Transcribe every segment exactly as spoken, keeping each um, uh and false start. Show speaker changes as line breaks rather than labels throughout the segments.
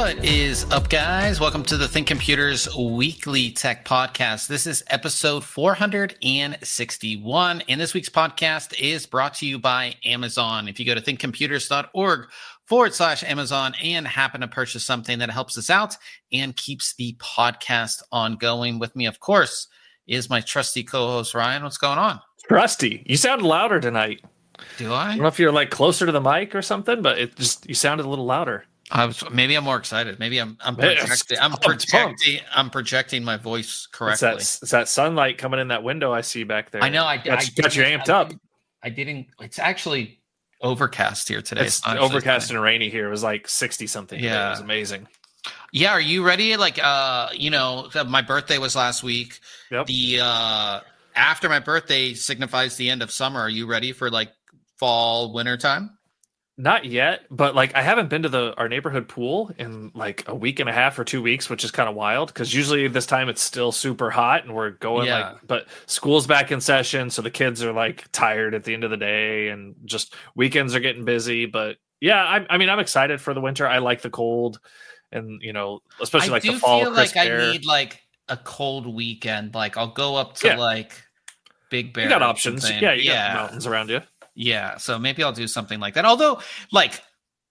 What is up, guys? Welcome to the Think Computers Weekly Tech Podcast. This is episode four hundred sixty-one, and this week's podcast is brought to you by Amazon. If you go to thinkcomputers.org forward slash Amazon and happen to purchase something that helps us out and keeps the podcast ongoing, with me, of course, is my trusty co-host, Ryan. What's going on?
Trusty. You sounded louder tonight.
Do I?
I don't know if you're like closer to the mic or something, but it just you sounded a little louder.
I was maybe I'm more excited. Maybe I'm I'm projecting. I'm projecting. I'm projecting my voice correctly.
It's that, it's that sunlight coming in that window I see back there.
I know. I
got,
I,
you, got you amped
I,
up.
I didn't. It's actually overcast here today.
It's, it's overcast and rainy here. It was like sixty something.
Yeah,
today. It was amazing.
Yeah. Are you ready? Like, uh, you know, my birthday was last week.
Yep.
The uh, after my birthday signifies the end of summer. Are you ready for like fall, winter time?
Not yet, but like I haven't been to the our neighborhood pool in like a week and a half or two weeks, which is kind of wild because usually this time it's still super hot and we're going
yeah.
like, but school's back in session, so the kids are like tired at the end of the day and just weekends are getting busy. But yeah, I, I mean, I'm excited for the winter. I like the cold, and you know, especially
I
like
do
the fall.
Feel like
air.
I need like a cold weekend. Like I'll go up to
yeah.
like Big Bear.
You got options,
something.
yeah. You
yeah.
got mountains around you.
Yeah, so maybe I'll do something like that. Although, like,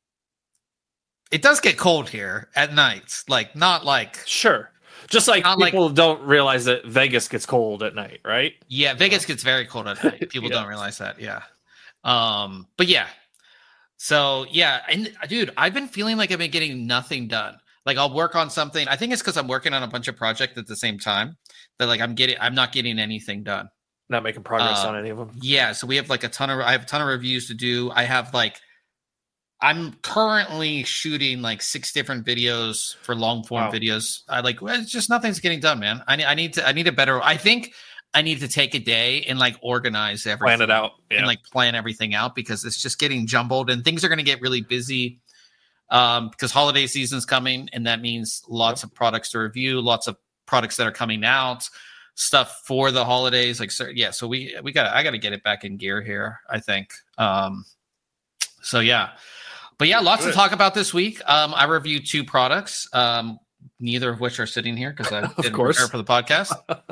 it does get cold here at night. Like, not like...
Sure. Just like people like, don't realize that Vegas gets cold at night, right?
Yeah, Vegas gets very cold at night. People yeah. don't realize that, yeah. Um, but yeah. So, yeah. And, dude, I've been feeling like I've been getting nothing done. Like, I'll work on something. I think it's because I'm working on a bunch of projects at the same time. That, like, I'm getting, I'm not getting anything done.
Not making progress
uh,
on any of them.
Yeah, so we have like a ton of I have a ton of reviews to do. I have like I'm currently shooting like six different videos for long form wow. videos. I like well, it's just nothing's getting done, man. I need I need to I need a better I think I need to take a day and like organize everything.
Plan it out. Yeah.
And like plan everything out because it's just getting jumbled and things are going to get really busy um because holiday season's coming and that means lots yep. of products to review, lots of products that are coming out. Stuff for the holidays, like so, yeah. So we we got I got to get it back in gear here. I think. Um, so yeah, but yeah, lots Good. to talk about this week. Um, I reviewed two products, um, neither of which are sitting here because I didn't prepare for the podcast.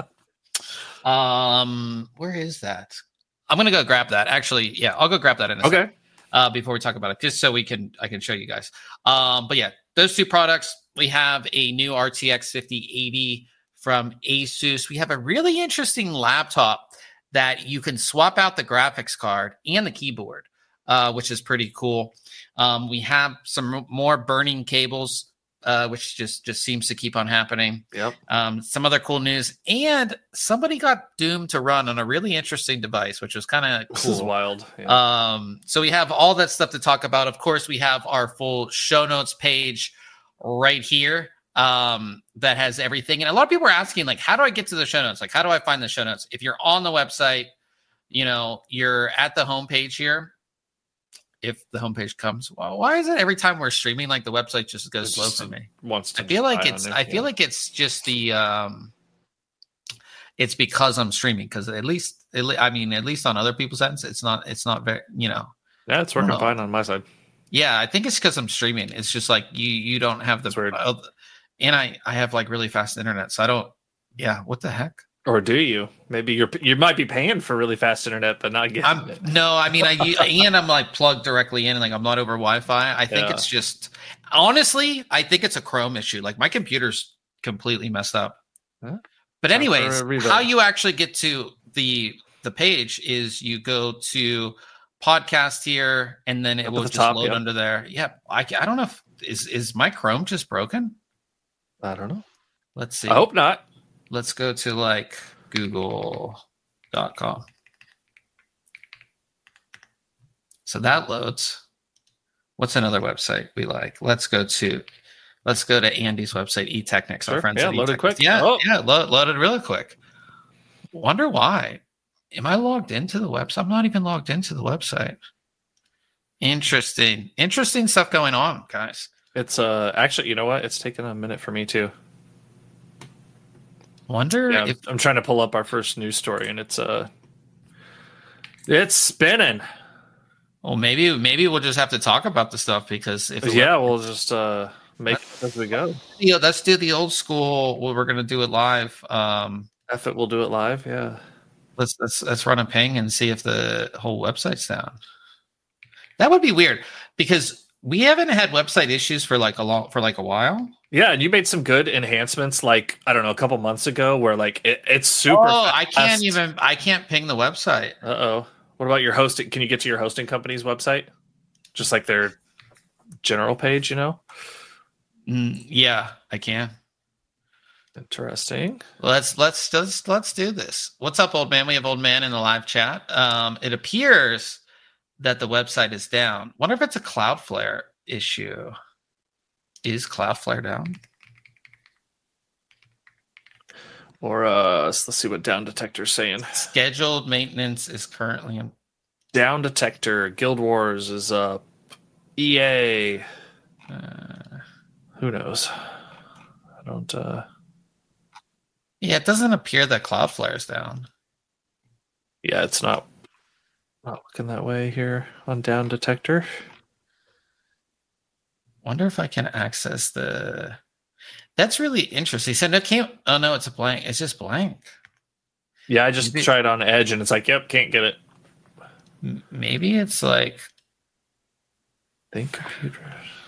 um, where is that? I'm gonna go grab that. Actually, yeah, I'll go grab that in a
okay.
second. Uh, before we talk about it, just so we can I can show you guys. Um, but yeah, those two products. We have a new R T X fifty eighty. From Asus. We have a really interesting laptop that you can swap out the graphics card and the keyboard, uh, which is pretty cool. Um, we have some more burning cables, uh, which just, just seems to keep on happening.
Yep.
Um, some other cool news. And somebody got doomed to run on a really interesting device, which was kind of cool.
This is wild.
Yeah. Um, so we have all that stuff to talk about. Of course, we have our full show notes page right here. Um, that has everything. And a lot of people are asking, like, how do I get to the show notes? Like, how do I find the show notes? If you're on the website, you know, you're at the homepage here. If the homepage comes, well, why is it every time we're streaming, like the website just goes slow for me?
Wants to
I feel like it's,
it,
I
yeah.
feel like it's just the, um, it's because I'm streaming. Cause at least, at le- I mean, at least on other people's ends, it's not, it's not very, you know,
yeah, it's working fine on my side.
Yeah. I think it's cause I'm streaming. It's just like you, you don't have the, uh, and I, I have like really fast internet, so I don't. Yeah, what the heck?
Or do you? Maybe you're you might be paying for really fast internet, but not getting
I'm,
it.
No, I mean, I and I'm like plugged directly in, and like I'm not over Wi-Fi. I think yeah. it's just honestly, I think it's a Chrome issue. Like my computer's completely messed up. Huh? But anyways, how you actually get to the the page is you go to podcast here, and then it Up will just top, load yeah. under there. Yeah, I I don't know if is is my Chrome just broken.
I don't know.
Let's see.
I hope not.
Let's go to like google dot com. So that loads. What's another website we like? Let's go to let's go to Andy's website, eTechnics.
Sure.
Our friends
yeah,
at
loaded
eTechnics.
quick.
Yeah,
oh.
yeah, lo- loaded really quick. Wonder why. Am I logged into the website? I'm not even logged into the website. Interesting. Interesting stuff going on, guys.
It's uh actually, you know what? It's taken a minute for me too.
Wonder
yeah,
if
I'm trying to pull up our first news story, and it's uh it's spinning.
Well, maybe maybe we'll just have to talk about the stuff because if
yeah, we'll just uh make it as we go.
Yeah, let's do the old school. Well, we're gonna do it live. Um,
F it, we'll do it live. Yeah.
let's let's let's run a ping and see if the whole website's down. That would be weird because we haven't had website issues for like a long for like a while.
Yeah, and you made some good enhancements, like I don't know, a couple months ago, where like it, it's super.
Oh,
fast.
I can't even. I can't ping the website.
Uh oh. What about your hosting? Can you get to your hosting company's website? Just like their general page, you know?
Mm, yeah, I can.
Interesting.
Let's let's let's let's do this. What's up, old man? We have old man in the live chat. Um, it appears that the website is down. Wonder if it's a Cloudflare issue. Is Cloudflare down?
Or uh, let's see what Down Detector's saying.
Scheduled maintenance is currently in.
Down Detector, Guild Wars is up. E A.
Uh,
Who knows? I don't. Uh...
yeah, it doesn't appear that Cloudflare is down.
Yeah, it's not. Not looking that way here on Down Detector.
Wonder if I can access the. That's really interesting. So no, can't. Oh no, it's a blank. It's just blank.
Yeah, I just
Maybe,
tried on Edge, and it's like, yep, can't get it.
Maybe it's like.
Think computers.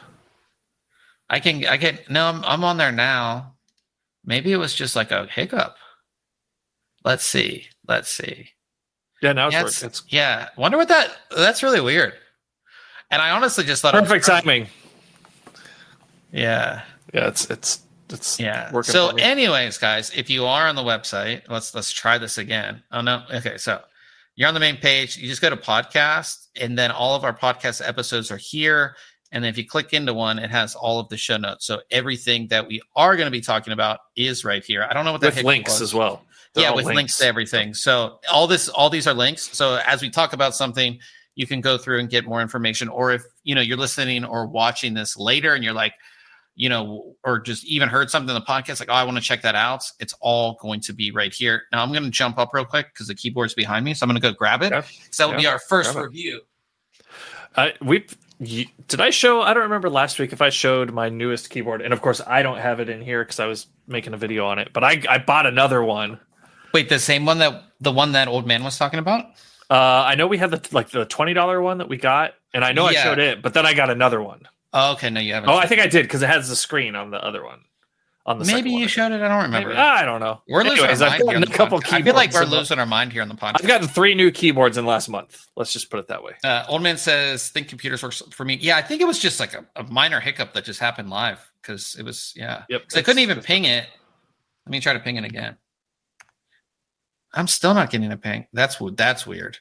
I can. I can. No, I'm. I'm on there now. Maybe it was just like a hiccup. Let's see. Let's see.
Yeah, now it's
yeah,
working. It's
yeah. Wonder what that. That's really weird. And I honestly just thought
perfect
it was
timing.
Yeah.
Yeah, it's it's it's
yeah.
working.
So, anyways, guys, if you are on the website, let's let's try this again. Oh no. Okay, so you're on the main page. You just go to podcast, and then all of our podcast episodes are here. And then if you click into one, it has all of the show notes. So everything that we are going to be talking about is right here. I don't know what that
with links was. as well. They're
yeah, with links. links to everything. So all this, all these are links. So as we talk about something, you can go through and get more information. Or if you know you're listening or watching this later, and you're like, you know, or just even heard something in the podcast, like, oh, I want to check that out. It's all going to be right here. Now I'm going to jump up real quick because the keyboard's behind me. So I'm going to go grab it.
Yeah.
So that would
yeah.
be our first review.
Uh, we did I show? I don't remember last week if I showed my newest keyboard, and of course I don't have it in here because I was making a video on it. But I I bought another one.
Wait, the same one that the one that old man was talking about?
Uh, I know we had the like the twenty dollar one that we got, and I know yeah. I showed it, but then I got another one.
Oh, okay, no, you haven't.
Oh, I think I did because it has the screen on the other one. On the
maybe you
one.
showed it. I don't remember.
Maybe, I don't know.
We're losing
Anyways,
our mind here.
A couple
I feel like we're losing our mind here on the podcast.
I've gotten three new keyboards in the last month. Let's just put it that way.
Uh, old man says, "Think computers works for me." Yeah, I think it was just like a, a minor hiccup that just happened live because it was yeah.
Yep.
I couldn't even ping it. Let me try to ping it again. I'm still not getting a ping. That's that's weird.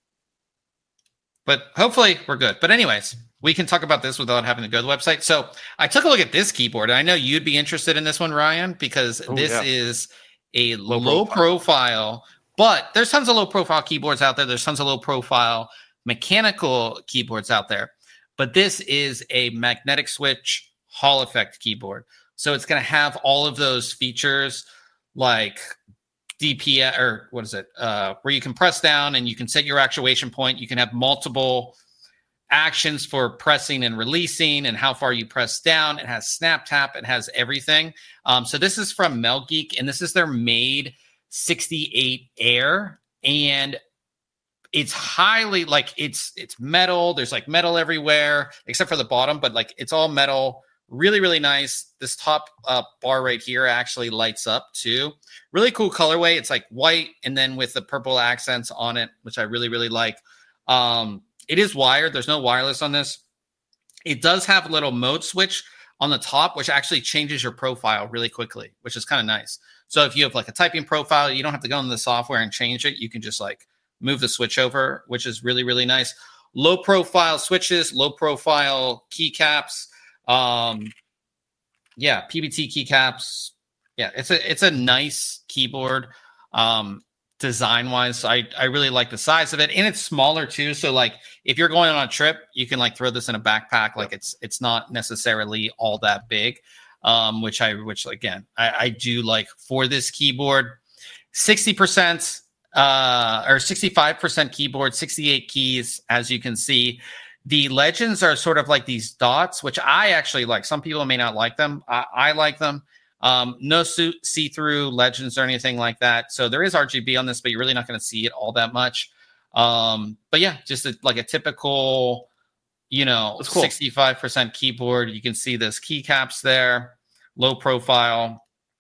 But hopefully we're good. But anyways, we can talk about this without having to go to the website. So I took a look at this keyboard, and I know you'd be interested in this one, Ryan, because Ooh, this yeah. is a low, low profile. profile. But there's tons of low profile keyboards out there. There's tons of low profile mechanical keyboards out there. But this is a magnetic switch Hall effect keyboard. So it's going to have all of those features like D P S, or what is it, uh, where you can press down and you can set your actuation point. You can have multiple actions for pressing and releasing and how far you press down. It has snap tap. It has everything. Um, so this is from Melgeek, and this is their Made sixty-eight Air. And it's highly, like, it's it's metal. There's like metal everywhere except for the bottom, but like it's all metal. Really, really nice. This top uh, bar right here actually lights up too. Really cool colorway. It's like white and then with the purple accents on it, which I really, really like. Um, it is wired. There's no wireless on this. It does have a little mode switch on the top, which actually changes your profile really quickly, which is kind of nice. So if you have like a typing profile, you don't have to go into the software and change it. You can just like move the switch over, which is really, really nice. Low profile switches, low profile keycaps. Um, yeah, P B T keycaps. Yeah, it's a it's a nice keyboard. Um, design wise, I I really like the size of it, and it's smaller too. So like, if you're going on a trip, you can like throw this in a backpack. Like it's it's not necessarily all that big. Um, which I which again I, I do like for this keyboard. sixty percent uh or sixty-five percent keyboard, sixty-eight keys, as you can see. The Legends are sort of like these dots, which I actually like. Some people may not like them. I, I like them. Um, no see-through Legends or anything like that. So there is R G B on this, but you're really not going to see it all that much. Um, but yeah, just a, like a typical, you know, cool. sixty-five percent keyboard. You can see this keycaps there, low profile.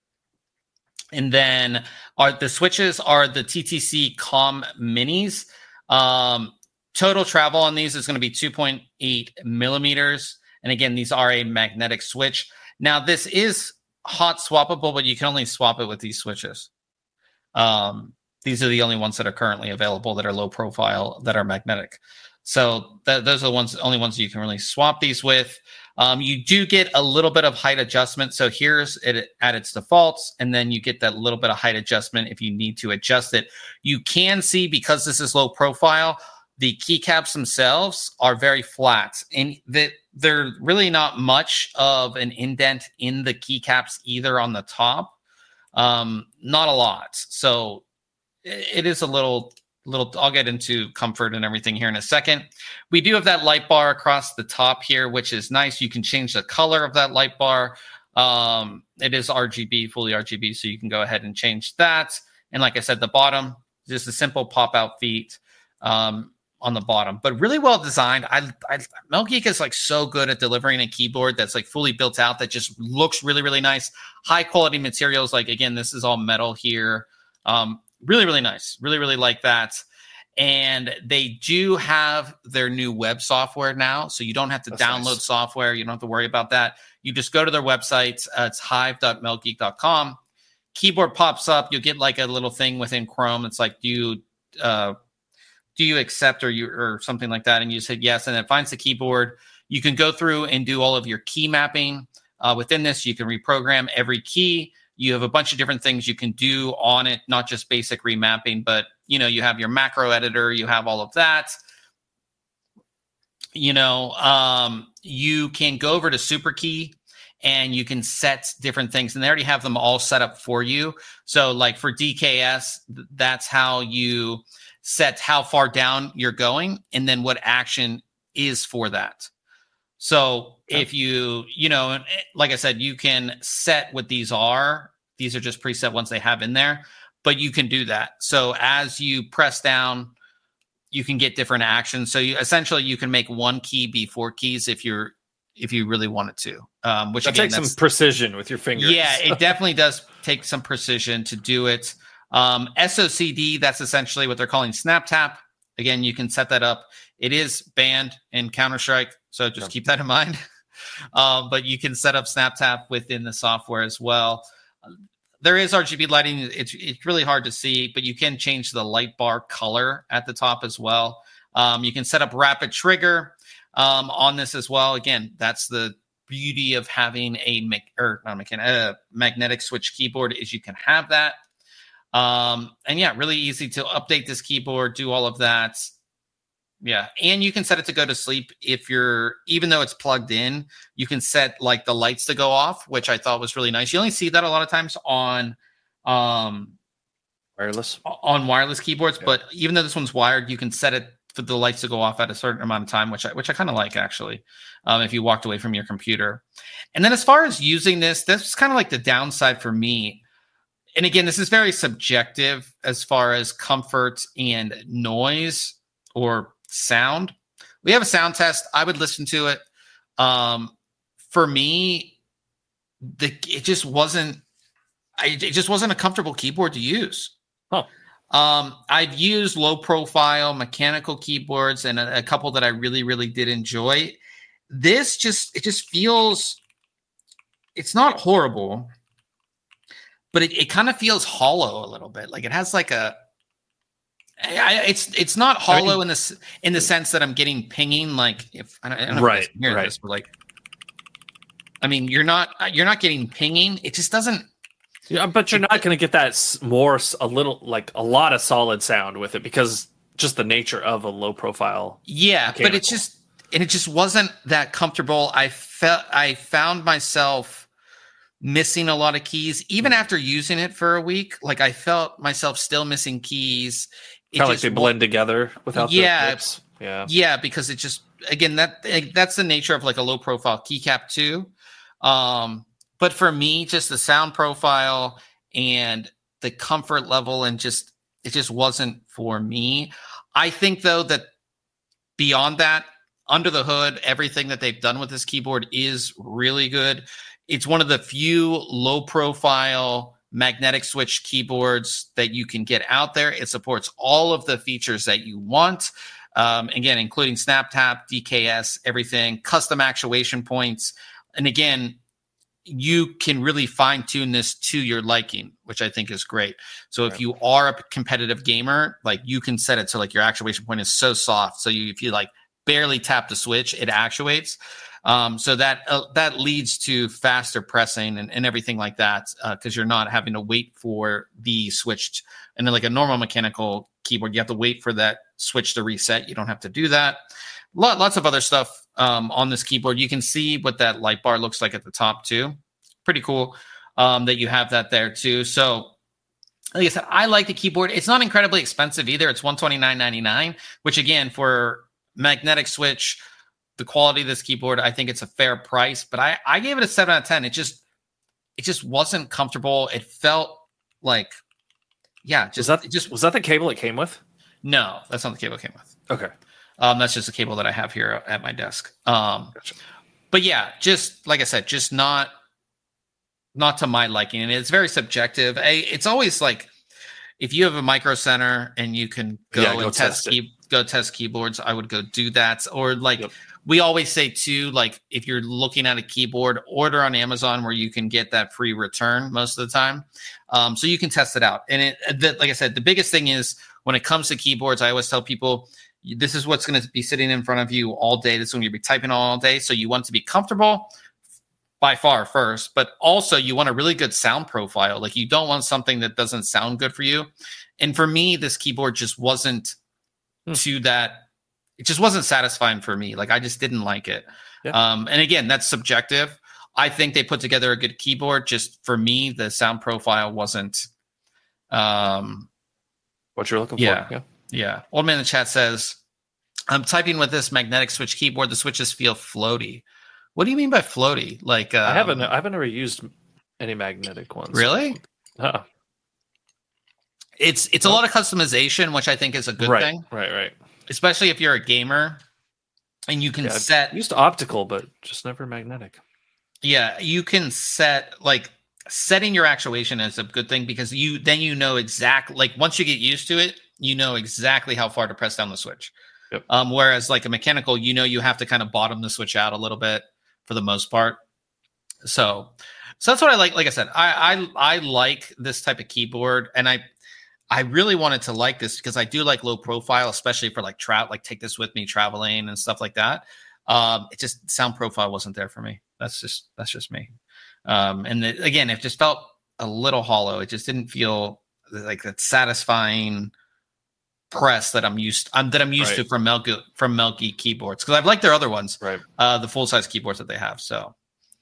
And then are the switches are the T T C COM Minis. Um, total travel on these is going to be two point eight millimeters. And again, these are a magnetic switch. Now, this is hot swappable, but you can only swap it with these switches. Um, these are the only ones that are currently available that are low profile, that are magnetic. So th- those are the ones, only ones you can really swap these with. Um, you do get a little bit of height adjustment. So here's it at its defaults, and then you get that little bit of height adjustment if you need to adjust it. You can see, because this is low profile, the keycaps themselves are very flat, and that they're really not much of an indent in the keycaps either on the top. Um, not a lot. So it is a little... little I'll get into comfort and everything here in a second. We do have that light bar across the top here, which is nice. You can change the color of that light bar. Um, it is R G B, fully R G B, so you can go ahead and change that. And like I said, the bottom, just a simple pop-out feet um, on the bottom, but really well designed. I, I Melgeek is like so good at delivering a keyboard that's like fully built out, that just looks really, really nice. High quality materials. Like, again, this is all metal here. Um, Really, really nice. Really, really like that. And they do have their new web software now. So you don't have to That's download nice. software. You don't have to worry about that. You just go to their website. Uh, it's hive dot melgeek dot com. Keyboard pops up. You'll get like a little thing within Chrome. It's like, do you, uh, do you accept or you or something like that? And you said yes. And it finds the keyboard. You can go through and do all of your key mapping. Uh, within this, you can reprogram every key. You have a bunch of different things you can do on it, not just basic remapping, but, you know, you have your macro editor, you have all of that. You know, um, you can go over to SuperKey and you can set different things, and they already have them all set up for you. So like for D K S, that's how you set how far down you're going and then what action is for that. So if you, you know, like I said, you can set what these are. These are just preset ones they have in there, but you can do that. So as you press down, you can get different actions. So you, essentially you can make one key be four keys if you're, if you really wanted to, um, which
that
again,
takes some precision with your fingers.
Yeah, it definitely does take some precision to do it. Um, S O C D, that's essentially what they're calling Snap Tap. Again, you can set that up. It is banned in Counter-Strike, so just keep that in mind. Um, but you can set up Snap Tap within the software as well. There is R G B lighting. It's it's really hard to see, but you can change the light bar color at the top as well. Um, you can set up rapid trigger um, on this as well. Again, that's the beauty of having a me- or not mechanic, a magnetic switch keyboard, is you can have that. Um, and yeah, really easy to update this keyboard, do all of that. Yeah. And you can set it to go to sleep if you're, even though it's plugged in, you can set like the lights to go off, which I thought was really nice. You only see that a lot of times on, um,
wireless
on wireless keyboards, yeah. But even though this one's wired, you can set it for the lights to go off at a certain amount of time, which I, which I kind of like actually, um, if you walked away from your computer. And then as far as using this, this is kind of like the downside for me. And again, this is very subjective as far as comfort and noise or sound. We have a sound test. I would listen to it. Um, for me, the it just wasn't. I, it just wasn't a comfortable keyboard to use.
Huh.
Um, I've used low profile mechanical keyboards and a, a couple that I really, really did enjoy. This just it just feels. It's not horrible, but it, it kind of feels hollow a little bit. Like it has like a. I, it's it's not hollow I mean, in this in the sense that I'm getting pinging. Like if I don't, I don't know
right,
if you hear
right.
this, but like, I mean, you're not you're not getting pinging. It just doesn't.
Yeah, but you're it, not going to get that more a little like a lot of solid sound with it because just the nature of a low profile.
Yeah, mechanical. But it's just and it just wasn't that comfortable. I felt I found myself missing a lot of keys even after using it for a week. Like I felt myself still missing keys.
Kind of like they blend together without
yeah,
the clips. Yeah.
Yeah, because it just, again, that that's the nature of like a low profile keycap too. Um, but for me, just the sound profile and the comfort level and just, it just wasn't for me. I think though that beyond that, under the hood, everything that they've done with this keyboard is really good. It's one of the few low profile magnetic switch keyboards that you can get out there. It supports all of the features that you want. Um, again, including SnapTap, D K S, everything, custom actuation points. And again, you can really fine tune this to your liking, which I think is great. So if you are a competitive gamer, like you can set it so like your actuation point is so soft. So you, if you like barely tap the switch, it actuates. Um, so that uh, that leads to faster pressing and, and everything like that, because uh, you're not having to wait for the switch. And then like a normal mechanical keyboard, you have to wait for that switch to reset. You don't have to do that. Lot, lots of other stuff um, on this keyboard. You can see what that light bar looks like at the top too. Pretty cool um, that you have that there too. So like I said, I like the keyboard. It's not incredibly expensive either. It's one hundred twenty-nine ninety-nine, which again, for magnetic switch, the quality of this keyboard, I think it's a fair price, but I, I gave it a seven out of ten. It just, it just wasn't comfortable. It felt like, yeah, just,
was that,
it just,
was that the cable it came with?
No, that's not the cable it came with.
Okay.
Um, that's just a cable that I have here at my desk. Um,
gotcha.
But yeah, just like I said, just not, not to my liking. And it's very subjective. I, it's always like, if you have a Micro Center and you can go
yeah,
and
go
test,
test
key, go test keyboards, I would go do that. Or like,
yep.
we always say too, like if you're looking at a keyboard, order on Amazon where you can get that free return most of the time. Um, so you can test it out. And it, the, like I said, the biggest thing is when it comes to keyboards, I always tell people, this is what's going to be sitting in front of you all day. This is when you'll be typing all day. So you want to be comfortable by far first, but also you want a really good sound profile. Like you don't want something that doesn't sound good for you. And for me, this keyboard just wasn't hmm. to that. It just wasn't satisfying for me. Like I just didn't like it. Yeah. Um, and again, that's subjective. I think they put together a good keyboard. Just for me, the sound profile wasn't um,
what you're looking
yeah,
for. Yeah.
Yeah. Old man in the chat says, I'm typing with this magnetic switch keyboard. The switches feel floaty. What do you mean by floaty? Like um,
I haven't, I haven't ever used any magnetic ones.
Really?
Uh-uh.
It's, it's nope. a lot of customization, which I think is a good
right,
thing.
Right. Right.
Especially if you're a gamer and you can
yeah,
set
I've used optical, but just never magnetic.
Yeah. You can set like setting your actuation is a good thing because you, then you know exactly, like once you get used to it, you know exactly how far to press down the switch.
Yep.
Um, whereas like a mechanical, you know, you have to kind of bottom the switch out a little bit for the most part. So, so that's what I like. Like I said, I, I, I like this type of keyboard, and I, I really wanted to like this because I do like low profile, especially for like trout, like take this with me traveling and stuff like that. Um, it just sound profile wasn't there for me. That's just, that's just me. Um, and the, again, it just felt a little hollow. It just didn't feel like that satisfying press that I'm used um, that I'm used
right.
to from Melky from Melky keyboards, because I've liked their other ones,
right?
Uh, the full size keyboards that they have. So,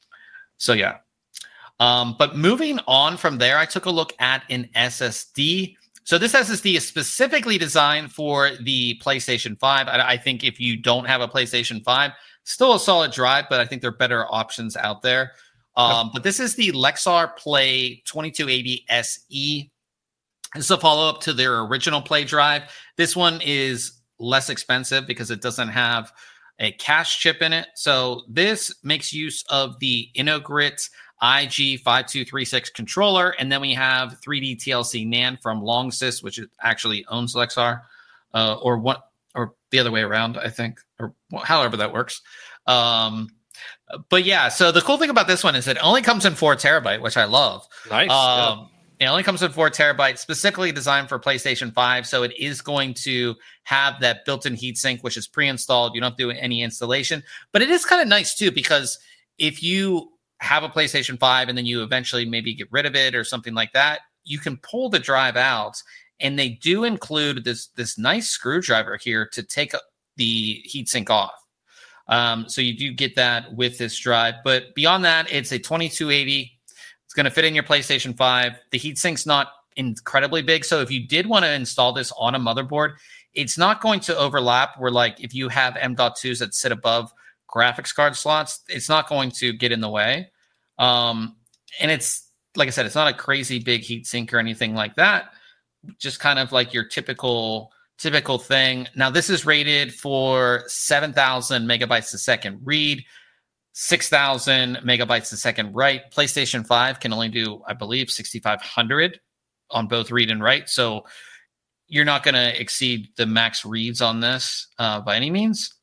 so yeah. Um, but moving on from there, I took a look at an S S D. So this S S D is specifically designed for the PlayStation five. I, I think if you don't have a PlayStation five, still a solid drive, but I think there are better options out there. Um, but this is the Lexar Play twenty-two eighty S E. This is a follow-up to their original Play drive. This one is less expensive because it doesn't have a cache chip in it. So this makes use of the InnoGrit I G five two three six controller. And then we have three D T L C NAND from Longsys, which actually owns Lexar, uh, or what, or the other way around, I think, or however that works. Um, but yeah, so the cool thing about this one is it only comes in four terabyte, which I love.
Nice.
Um,
yeah.
It only comes in four terabytes, specifically designed for PlayStation five. So it is going to have that built-in heatsink, which is pre-installed. You don't have to do any installation. But it is kind of nice, too, because if you have a PlayStation five and then you eventually maybe get rid of it or something like that, you can pull the drive out. And they do include this, this nice screwdriver here to take the heatsink off. Um, so you do get that with this drive. But beyond that, it's a twenty-two eighty. It's going to fit in your PlayStation five. The heatsink's not incredibly big. So if you did want to install this on a motherboard, it's not going to overlap where like if you have M dot twos that sit above graphics card slots, it's not going to get in the way. Um, and it's, like I said, it's not a crazy big heat sink or anything like that. Just kind of like your typical typical thing. Now, this is rated for seven thousand megabytes a second read, six thousand megabytes a second write. PlayStation five can only do, I believe, sixty-five hundred on both read and write. So you're not going to exceed the max reads on this uh, by any means.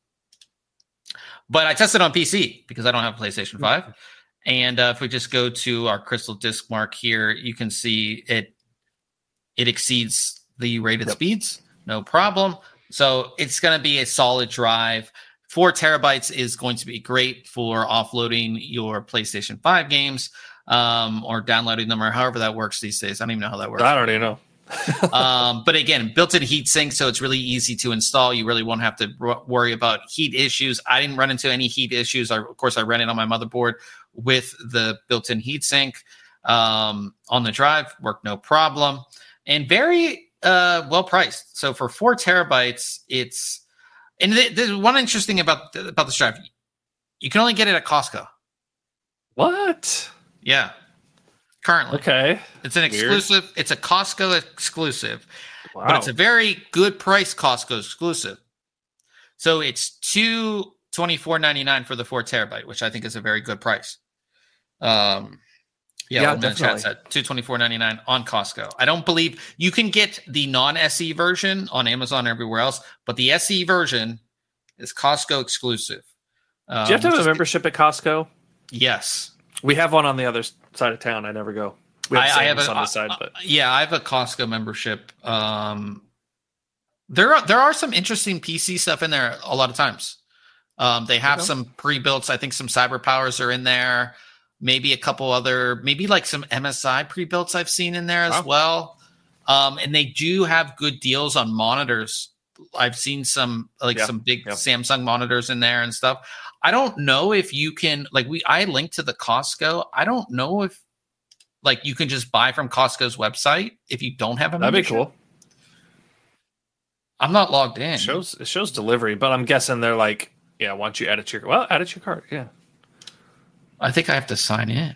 But I tested on P C because I don't have a PlayStation five. Mm-hmm. And uh, if we just go to our Crystal Disk Mark here, you can see it it exceeds the rated yep. speeds. No problem. So it's going to be a solid drive. Four terabytes is going to be great for offloading your PlayStation five games um, or downloading them or however that works these days. I don't even know how that works.
I don't even know.
um, but again, built-in heat sink, so it's really easy to install. You really won't have to r- worry about heat issues. I didn't run into any heat issues. I, of course, I ran it on my motherboard with the built-in heat sink um, on the drive. Worked no problem. And very uh, well priced. So for four terabytes, it's and th- there's one interesting thing about th- about this drive. You can only get it at Costco.
What?
Yeah. Currently.
Okay.
It's an exclusive. Weird. It's a Costco exclusive.
Wow.
But it's a very good price Costco exclusive. So it's two twenty-four ninety-nine for the four terabyte, which I think is a very good price. Um Yeah, yeah definitely. Chat two twenty-four ninety-nine on Costco. I don't believe you can get the non-S E version on Amazon and everywhere else, but the S E version is Costco exclusive.
Um, Do you have to have a membership at Costco?
Yes.
We have one on the other side of town. I never go. We have
I, I have a,
on the side, but
yeah, I have a Costco membership. Um, there are there are some interesting P C stuff in there a lot of times. Um, they have okay. some pre-builts. I think some Cyber Powers are in there. Maybe a couple other, maybe like some M S I pre-builts I've seen in there as wow. well. Um, and they do have good deals on monitors. I've seen some like yeah. some big yeah. Samsung monitors in there and stuff. I don't know if you can like we I linked to the Costco. I don't know if like you can just buy from Costco's website if you don't have a
That'd
membership.
be cool.
I'm not logged in.
It shows it shows delivery, but I'm guessing they're like, yeah, why don't you add it to your well, add it to your cart, yeah.
I think I have to sign in.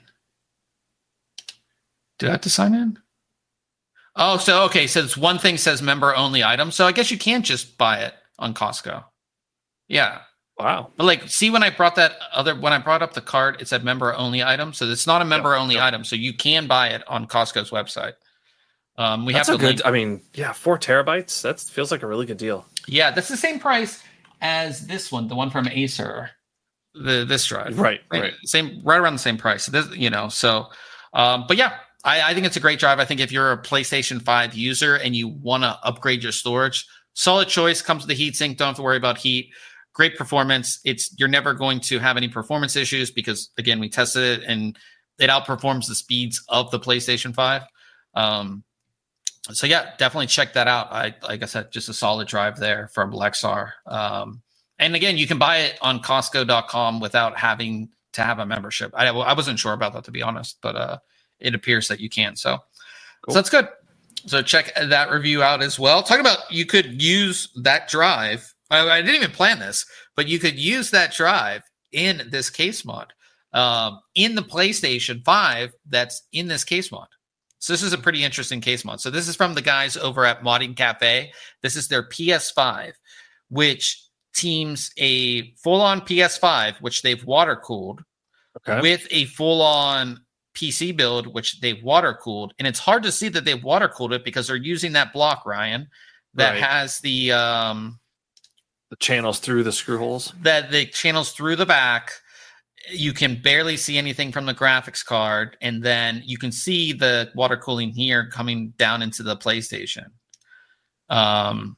Do I have to sign in? Oh, so okay. So it's one thing says member only item. So I guess you can't just buy it on Costco. Yeah.
Wow.
But like, see when I brought that other when I brought up the cart, it said member only item. So it's not a member only yep. item. So you can buy it on Costco's website. Um, we
that's
have
a
to
good.
link.
I mean, yeah, four terabytes. That feels like a really good deal.
Yeah, that's the same price as this one, the one from Acer. The this drive,
right, right,
same, right around the same price. This, you know, so, um, but yeah, I, I think it's a great drive. I think if you're a PlayStation five user and you want to upgrade your storage, solid choice. Comes with the heatsink. Don't have to worry about heat. Great performance. It's you're never going to have any performance issues because again, we tested it and it outperforms the speeds of the PlayStation five. Um, so yeah, definitely check that out. I like I said, just a solid drive there from Lexar. Um, And again, you can buy it on Costco dot com without having to have a membership. I, I wasn't sure about that, to be honest, but uh, it appears that you can. So, cool. So that's good. So check that review out as well. Talking about you could use that drive. I, I didn't even plan this, but you could use that drive in this case mod um, in the PlayStation five that's in this case mod. So this is a pretty interesting case mod. So this is from the guys over at Modding Cafe. This is their P S five, which teams a full-on P S five, which they've water-cooled, okay. with a full-on P C build, which they've water-cooled. And it's hard to see that they've water-cooled it because they're using that block, Ryan, that right. has the... Um,
the channels through the screw holes.
That the channels through the back. You can barely see anything from the graphics card. And then you can see the water cooling here coming down into the PlayStation. Um...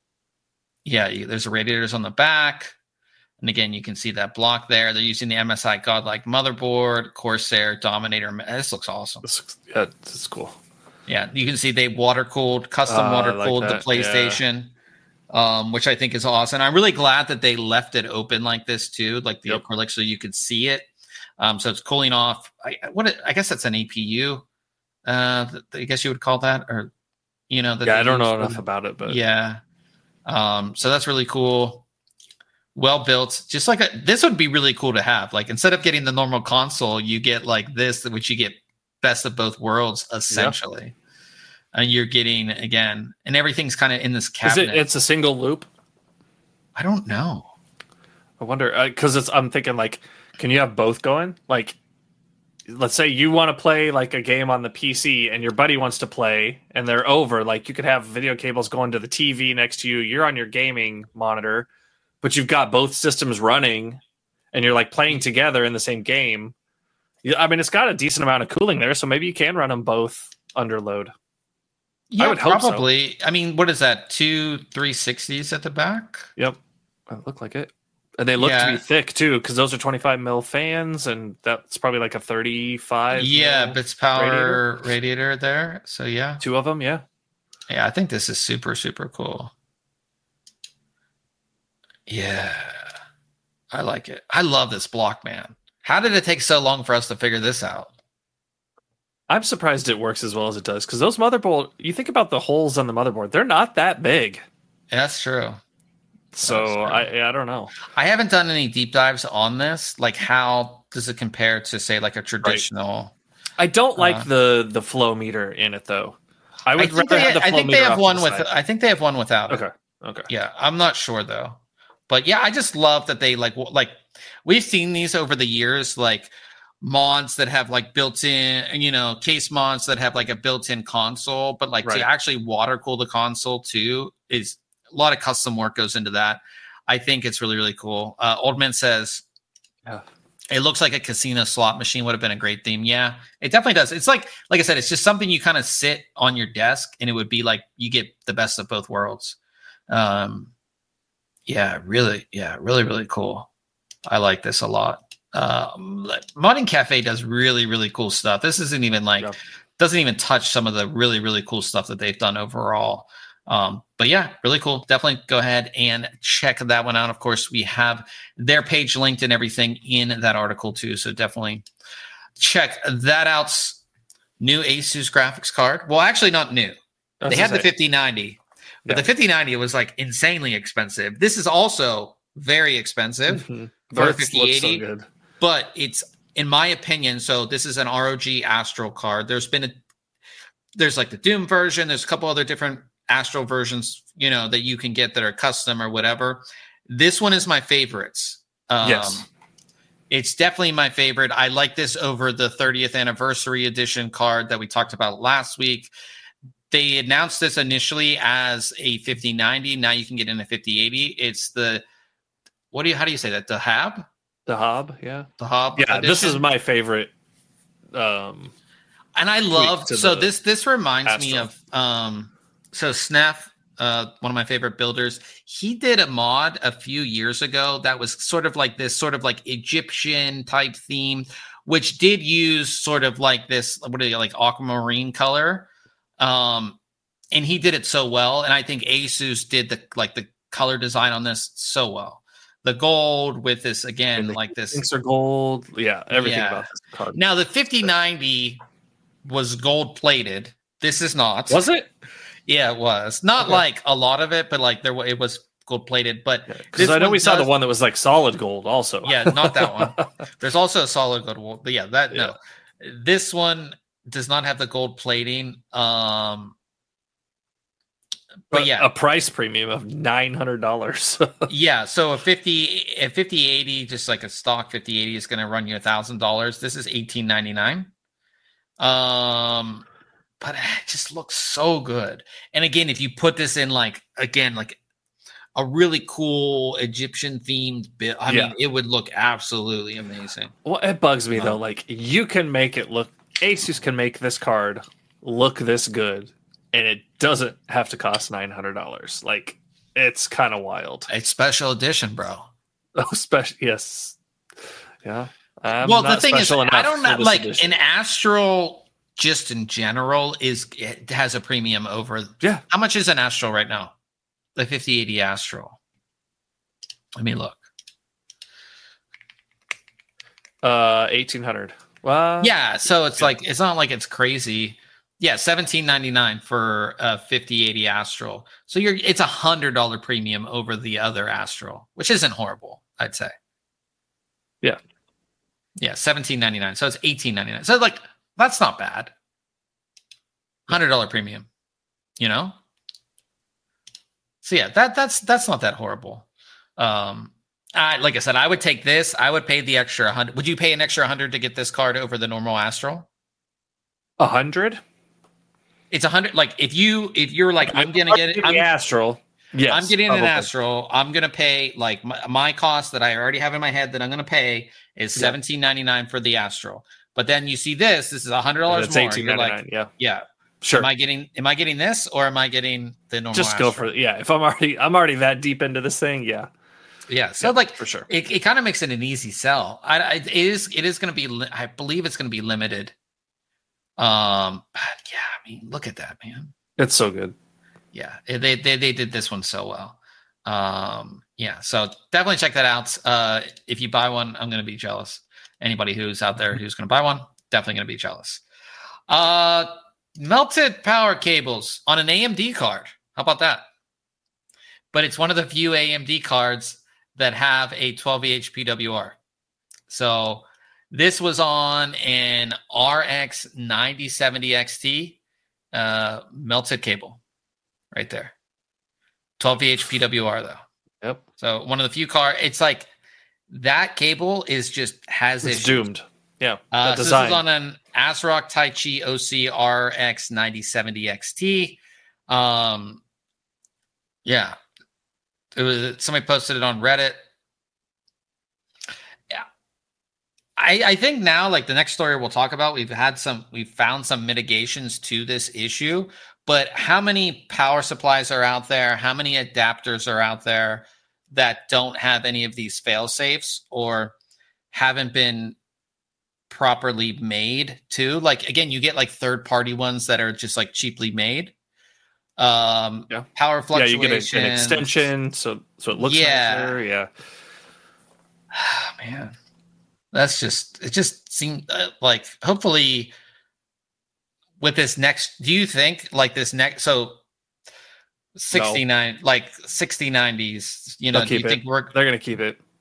Yeah, there's the radiators on the back. And again, you can see that block there. They're using the M S I Godlike motherboard, Corsair, Dominator. This looks awesome.
This, yeah, this is cool.
Yeah, you can see they water-cooled, custom uh, water-cooled like the PlayStation, yeah. um, which I think is awesome. I'm really glad that they left it open like this, too, like the yep. acrylic, so you could see it. Um, so it's cooling off. I, what? I guess that's an A P U. Uh, I guess you would call that. or you know. That
yeah, I don't know enough about it, but...
Yeah. Um, so that's really cool. Well built. Just like a, this would be really cool to have. Like instead of getting the normal console, you get like this, which you get best of both worlds essentially. Yeah. And you're getting again, and everything's kind of in this cabinet.
Is it? It's a single loop.
I don't know.
I wonder because uh, it's. I'm thinking like, can you have both going? Like, let's say you want to play like a game on the P C, and your buddy wants to play, and they're over. Like, you could have video cables going to the T V next to you. You're on your gaming monitor, but you've got both systems running, and you're like playing together in the same game. I mean, it's got a decent amount of cooling there, so maybe you can run them both under load.
Yeah,
I would hope
probably.
So.
I mean, what is that? Two three sixties at the back?
Yep. It looked like it. And they look yeah. to be thick, too, because those are twenty-five mil fans, and that's probably like a thirty-five
Yeah, bits power radiator. radiator there. So, yeah.
Two of them, yeah.
Yeah, I think this is super, super cool. Yeah. I like it. I love this block, man. How did it take so long for us to figure this out?
I'm surprised it works as well as it does, because those motherboard, you think about the holes on the motherboard, they're not that big.
Yeah, that's true.
So that's true. I I don't know.
I haven't done any deep dives on this. Like, how does it compare to, say, like a traditional?
Right. I don't like
uh,
the the flow meter in it, though. I would
I think
rather
they,
have the flow
I think
meter
they have
off
one
the
with.
side.
I think they have one without.
Okay.
It.
Okay.
Yeah, I'm not sure though. But yeah, I just love that they like like we've seen these over the years, like mods that have like built-in, you know, case mods that have like a built-in console, but like
right.
to actually water cool the console too is a lot of custom work goes into that. I think it's really, really cool. Uh, Oldman says,
yeah.
It looks like a casino slot machine would have been a great theme. Yeah, it definitely does. It's like, like I said, it's just something you kind of sit on your desk and it would be like you get the best of both worlds. Um, yeah, really, yeah, really, really cool. I like this a lot. Um, Modding Cafe does really, really cool stuff. This isn't even like, yeah. doesn't even touch some of the really, really cool stuff that they've done overall. Um, but yeah, really cool. Definitely go ahead and check that one out. Of course, we have their page linked and everything in that article too. So definitely check that out. New Asus graphics card. Well, actually not new. That's they had the fifty ninety, but yeah. the fifty ninety was like insanely expensive. This is also very expensive
mm-hmm.
for a fifty eighty, so but it's, in my opinion, so this is an R O G Astral card. There's been a, there's like the Doom version. There's a couple other different Astral versions, you know, that you can get that are custom or whatever. This one is my favorites. Um,
yes.
It's definitely my favorite. I like this over the thirtieth anniversary edition card that we talked about last week. They announced this initially as a fifty ninety. Now you can get in a fifty eighty. It's the, what do you, how do you say that? The Hab?
The Hob, yeah.
The Hob.
Yeah,
edition.
This is my favorite. Um,
and I love, so this, this reminds
Astral.
me of, um, so Snef, uh, one of my favorite builders, he did a mod a few years ago that was sort of like this sort of like Egyptian type theme, which did use sort of like this, what are you, like aquamarine color. Um, and he did it so well. And I think Asus did the, like the color design on this so well. The gold with this, again, like this.
Inks are gold. Yeah, everything
yeah.
about this card.
Now, the fifty ninety was gold plated. This is not.
Was it?
Yeah, it was. Not okay. like a lot of it, but like there it was gold plated. But
because yeah, I know we does, saw the one that was like solid gold also.
Yeah, not that one. There's also a solid gold one. But yeah, that yeah. no. This one does not have the gold plating. Um But, but yeah,
a price premium of nine hundred dollars.
Yeah, so a fifty, a fifty eighty, just like a stock fifty eighty, is going to run you a thousand dollars. This is eighteen ninety nine. Um, but it just looks so good. And again, if you put this in like again like a really cool Egyptian themed bit, I yeah. mean, it would look absolutely amazing.
Well, it bugs me um, though. Like you can make it look. Asus can make this card look this good. And it doesn't have to cost nine hundred dollars. Like, it's kind of wild.
It's special edition, bro.
Oh, special. Yes. Yeah. I'm
well, the thing is, I don't know. Like,
edition.
an Astral, just in general, is it has a premium over.
Yeah.
How much is an Astral right now? The fifty eighty Astral. Let me look.
Uh, eighteen hundred. Well,
yeah. So it's yeah. like, it's not like it's crazy. Yeah, seventeen ninety-nine for a fifty eighty Astral. So you're it's a hundred dollar premium over the other Astral, which isn't horrible, I'd say.
Yeah.
Yeah, seventeen ninety-nine. So it's eighteen ninety-nine. So like that's not bad. Hundred dollar premium, you know? So yeah, that that's that's not that horrible. Um I like I said, I would take this. I would pay the extra hundred. Would you pay an extra hundred to get this card over the normal Astral?
A hundred?
It's a hundred. Like if you if you're like I'm gonna get it, I'm,
the Astral. Yes,
I'm getting
probably.
an Astral. I'm gonna pay like my, my cost that I already have in my head that I'm gonna pay is seventeen ninety nine for the Astral. But then you see this. This is a hundred dollars more.
eighteen ninety-nine. Like, yeah,
yeah,
sure.
Am I getting am I getting this or am I getting the normal?
Just
Astral?
go for it. Yeah, if I'm already I'm already that deep into this thing, yeah,
yeah. So
yeah,
like
for sure,
it, it kind of makes it an easy sell. I, I it is it is gonna be. Li- I believe it's gonna be limited. Um, but yeah, I mean, look at that, man.
It's so good.
Yeah, they they they did this one so well. Um, yeah, so definitely check that out. Uh, if you buy one, I'm going to be jealous. Anybody who's out there who's going to buy one, definitely going to be jealous. Uh, melted power cables on an A M D card. How about that? But it's one of the few A M D cards that have a twelve V H P W R. So this was on an R X ninety seventy X T. Uh, melted cable right there. twelve V H P W R though.
Yep.
So one of the few car. It's like that cable is just has
it's
issues.
doomed. Yeah.
Uh, so this is on an ASRock Taichi O C R X ninety seventy X T. Um, yeah, it was somebody posted it on Reddit. Yeah, I, I think now, like the next story we'll talk about, we've had some, we've found some mitigations to this issue, but how many power supplies are out there? How many adapters are out there that don't have any of these fail safes or haven't been properly made too? Like, again, you get like third party ones that are just like cheaply made. Um,
yeah.
Power fluctuations.
Yeah, you get a, an extension. So, so it looks
yeah.
nicer. Yeah.
Man. That's just, it just seemed uh, like hopefully with this next, do you think like this next, so sixty-nine, no. like sixty nineties, you know, do you
it.
think we're,
they're going to keep it.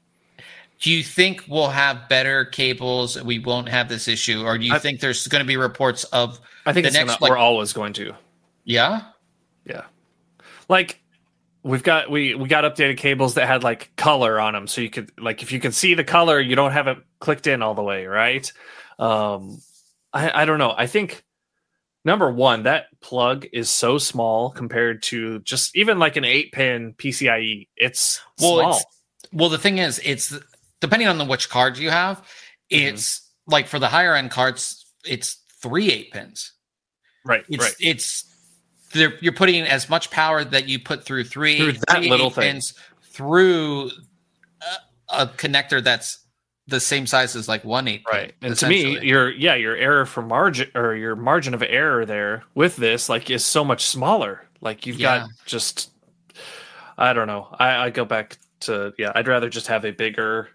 Do you think we'll have better cables? We won't have this issue, or do you I, think there's going to be reports of,
I think
the
it's
next,
gonna,
like,
we're always going to.
Yeah.
Yeah. Like, We've got we we got updated cables that had like color on them, so you could like if you can see the color, you don't have it clicked in all the way, right? Um, I I don't know. I think number one, that plug is so small compared to just even like an eight pin P C I E. It's
well,
small.
It's, well, the thing is, it's depending on the which card you have. It's mm-hmm. like for the higher end cards, it's three eight pins.
Right.
It's
right.
it's. You're putting as much power that you put through three,
through that
three
little
pins
thing
through a, a connector that's the same size as like one eight.
Right. Pin, and to me, your yeah, your error for margin or your margin of error there with this like is so much smaller. Like you've yeah. got just I don't know. I, I go back to yeah. I'd rather just have a bigger,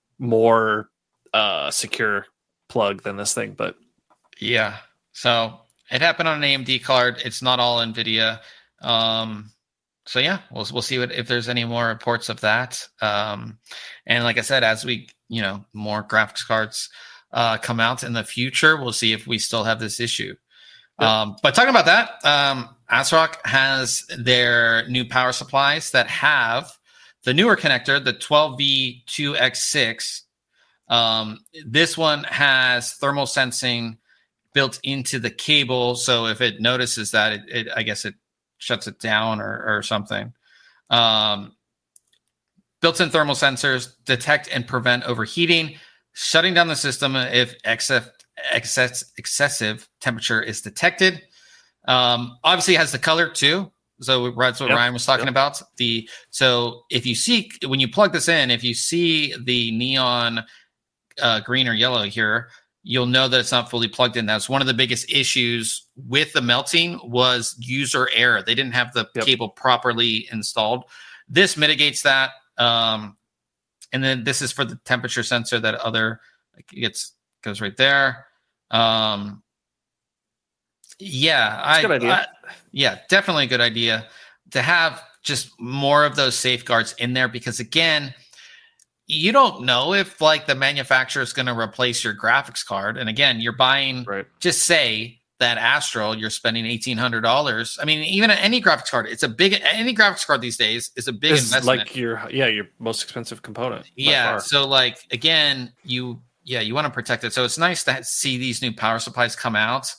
more uh, secure plug than this thing. But
yeah, so. It happened on an A M D card. It's not all NVIDIA. Um, so yeah, we'll we'll see what if there's any more reports of that. Um, and like I said, as we you know more graphics cards uh, come out in the future, we'll see if we still have this issue. Yeah. Um, but talking about that, um, ASRock has their new power supplies that have the newer connector, the twelve V two X six. Um, this one has thermal sensing built into the cable, so if it notices that, it, it I guess it shuts it down or, or something. Um, built-in thermal sensors detect and prevent overheating, shutting down the system if excess, excess excessive temperature is detected. Um, obviously, it has the color too. So that's what yep. Ryan was talking yep. about. The so if you see when you plug this in, if you see the neon uh, green or yellow here, you'll know that it's not fully plugged in. That's one of the biggest issues with the melting was user error. They didn't have the yep. cable properly installed. This mitigates that. Um, and then this is for the temperature sensor that other like, it gets goes right there. Um, Yeah, I,
good idea.
I, yeah, definitely a good idea to have just more of those safeguards in there because again, you don't know if like the manufacturer is going to replace your graphics card. And again, you're buying,
Right.
just say that Astral, you're spending eighteen hundred dollars. I mean, even any graphics card, it's a big, any graphics card these days is a big
It's
investment.
like your, yeah, your most expensive component. by
Yeah.
far.
So like, again, you, yeah, you want to protect it. So it's nice to see these new power supplies come out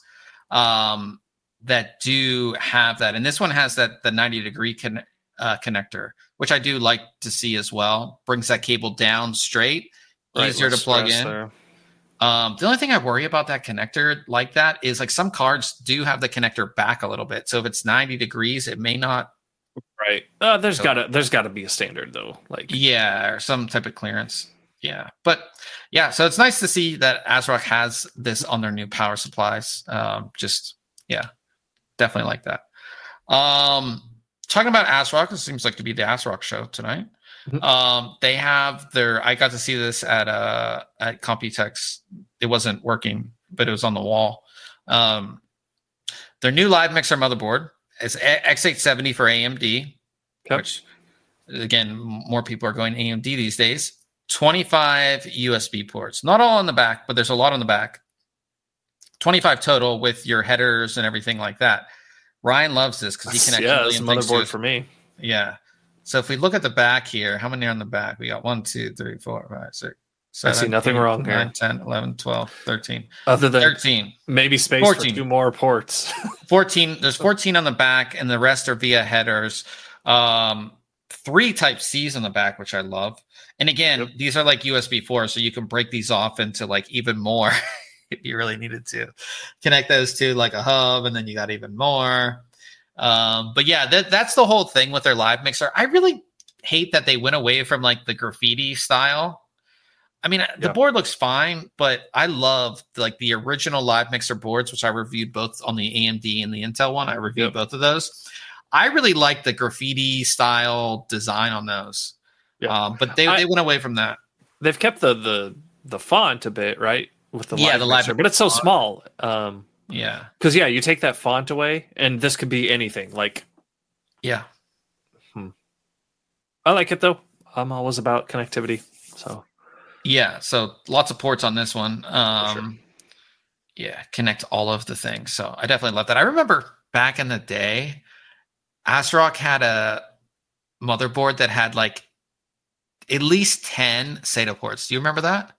um, that do have that. And this one has that, the ninety degree con- uh, connector, which I do like to see as well. Brings that cable down straight,
Right,
easier to
less
plug
stress
in.
there.
Um, the only thing I worry about that connector like that is like some cards do have the connector back a little bit. So if it's ninety degrees, it may not.
Right. Uh, there's
So-
gotta there's gotta be a standard though. Like
Yeah, or some type of clearance. Yeah. But yeah, so it's nice to see that ASRock has this on their new power supplies. Um, just yeah, definitely like that. Um, talking about ASRock, it seems like to be the ASRock show tonight.
Mhm.
Um, they have their I got to see this at uh at Computex. It wasn't working, but it was on the wall. Um, their new live mixer motherboard is X eight seventy for A M D,
Yep.
which again, more people are going A M D these days. twenty-five U S B ports, not all on the back, but there's a lot on the back. twenty-five total with your headers and everything like that. Ryan loves this because he connects
yeah,
a
it's a
million things to
motherboard
it.
for me.
Yeah. So if we look at the back here, how many are on the back? We got one, two, three, four, five, six,
I
seven,
see nothing
eight,
wrong
nine,
here.
ten, eleven, twelve, thirteen,
Other than
thirteen,
maybe space
fourteen.
for two more ports.
fourteen. There's fourteen on the back, and the rest are via headers. Um, three Type C's on the back, which I love. And again,
Yep.
these are like U S B four, so you can break these off into like even more if you really needed to. Connect those to like a hub, and then you got even more. Um, but yeah, that, that's the whole thing with their live mixer. I really hate that they went away from like the graffiti style. I mean, the
Yeah.
board looks fine, but I love like the original live mixer boards, which I reviewed both on the A M D and the Intel one. I reviewed
Yep.
both of those. I really like the graffiti style design on those.
Yeah.
Um, but they,
I-
they went away from that.
They've kept the the the font a bit, right? With the
Yeah,
live
the live
mixer, but it's so
font.
small. Um,
Yeah.
because yeah, you take that font away, and this could be anything. Like
Yeah.
I like it though. I'm always about connectivity. So
Yeah. So lots of ports on this one. Um,
sure.
Yeah. Connect all of the things. So I definitely love that. I remember back in the day, ASRock had a motherboard that had like at least ten SATA ports. Do you remember that?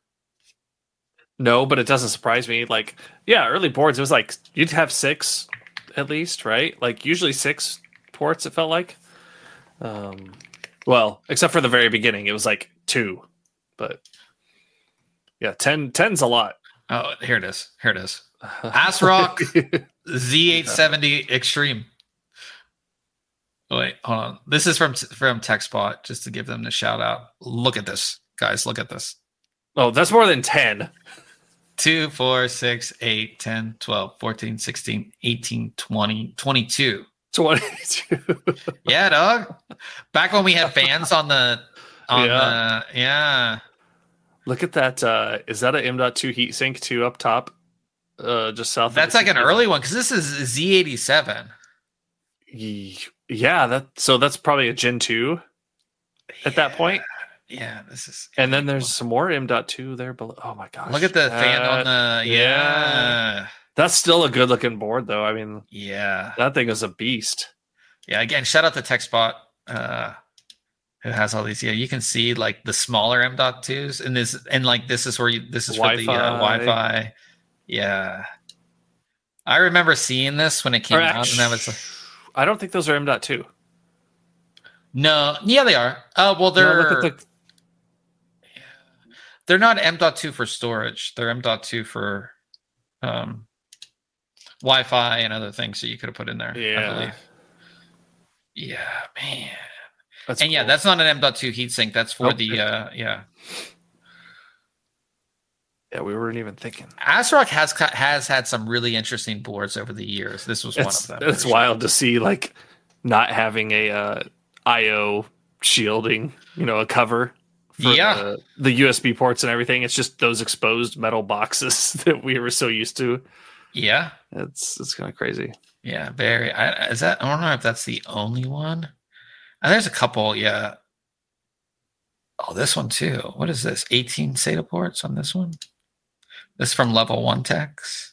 no, but it doesn't surprise me. Like yeah, early boards, it was like you'd have six at least, right? Like usually six ports. It felt like. Um, well, except for the very beginning, it was like two, but yeah, ten, ten's a lot.
Oh, here it is. Here it is. ASRock Z eight seventy Extreme. Oh, wait, hold on. This is from from TechSpot, just to give them the shout out. Look at this, guys. Look at this.
Oh, that's more than ten.
two, four, six, eight, ten, twelve, fourteen, sixteen, eighteen, twenty, twenty-two.
twenty-two.
Yeah, dog. Back when we had fans on the on
Yeah.
the yeah.
Look at that. Uh, is that an M dot two heatsink too up top? Uh, just south.
That's
of
like
the
an
C P U?
early one because this is Z eighty-seven.
Ye- Yeah, that. So that's probably a Gen two at that point.
Yeah, this is.
And then there's some more M dot two there below. Oh my gosh!
Look at the fan on
That-
the yeah.
That's still a good looking board, though. I mean,
Yeah.
that thing is a beast.
Yeah. Again, shout out to TechSpot, uh, who has all these. Yeah, you can see like the smaller M dot twos, and this and like this is where you this is for the uh,
Wi-Fi.
Wi-Fi. Yeah. I remember seeing this when it came
Or
out,
act-
and I was like,
I don't think those are M dot two.
no, yeah, they are. Oh, well, they're
No, look at the.
they're not M dot two for storage. They're M dot two for um, Wi-Fi and other things that you could have put in there. I
Yeah.
believe. Yeah, man.
That's
And yeah,
cool.
that's not an M dot two heatsink. That's for
Nope.
the uh, yeah.
yeah. We weren't even thinking.
ASRock has ca- has had some really interesting boards over the years. This was
It's
one of them.
it's
for sure.
wild to see like not having a uh, I O shielding, you know, a cover for
Yeah.
the, the U S B ports and everything. It's just those exposed metal boxes that we were so used to.
Yeah,
It's it's kind of crazy.
yeah, very. I, is that? I don't know if that's the only one. And there's a couple. Yeah. Oh, this one too. What is this? eighteen SATA ports on this one. This is from Level One Techs.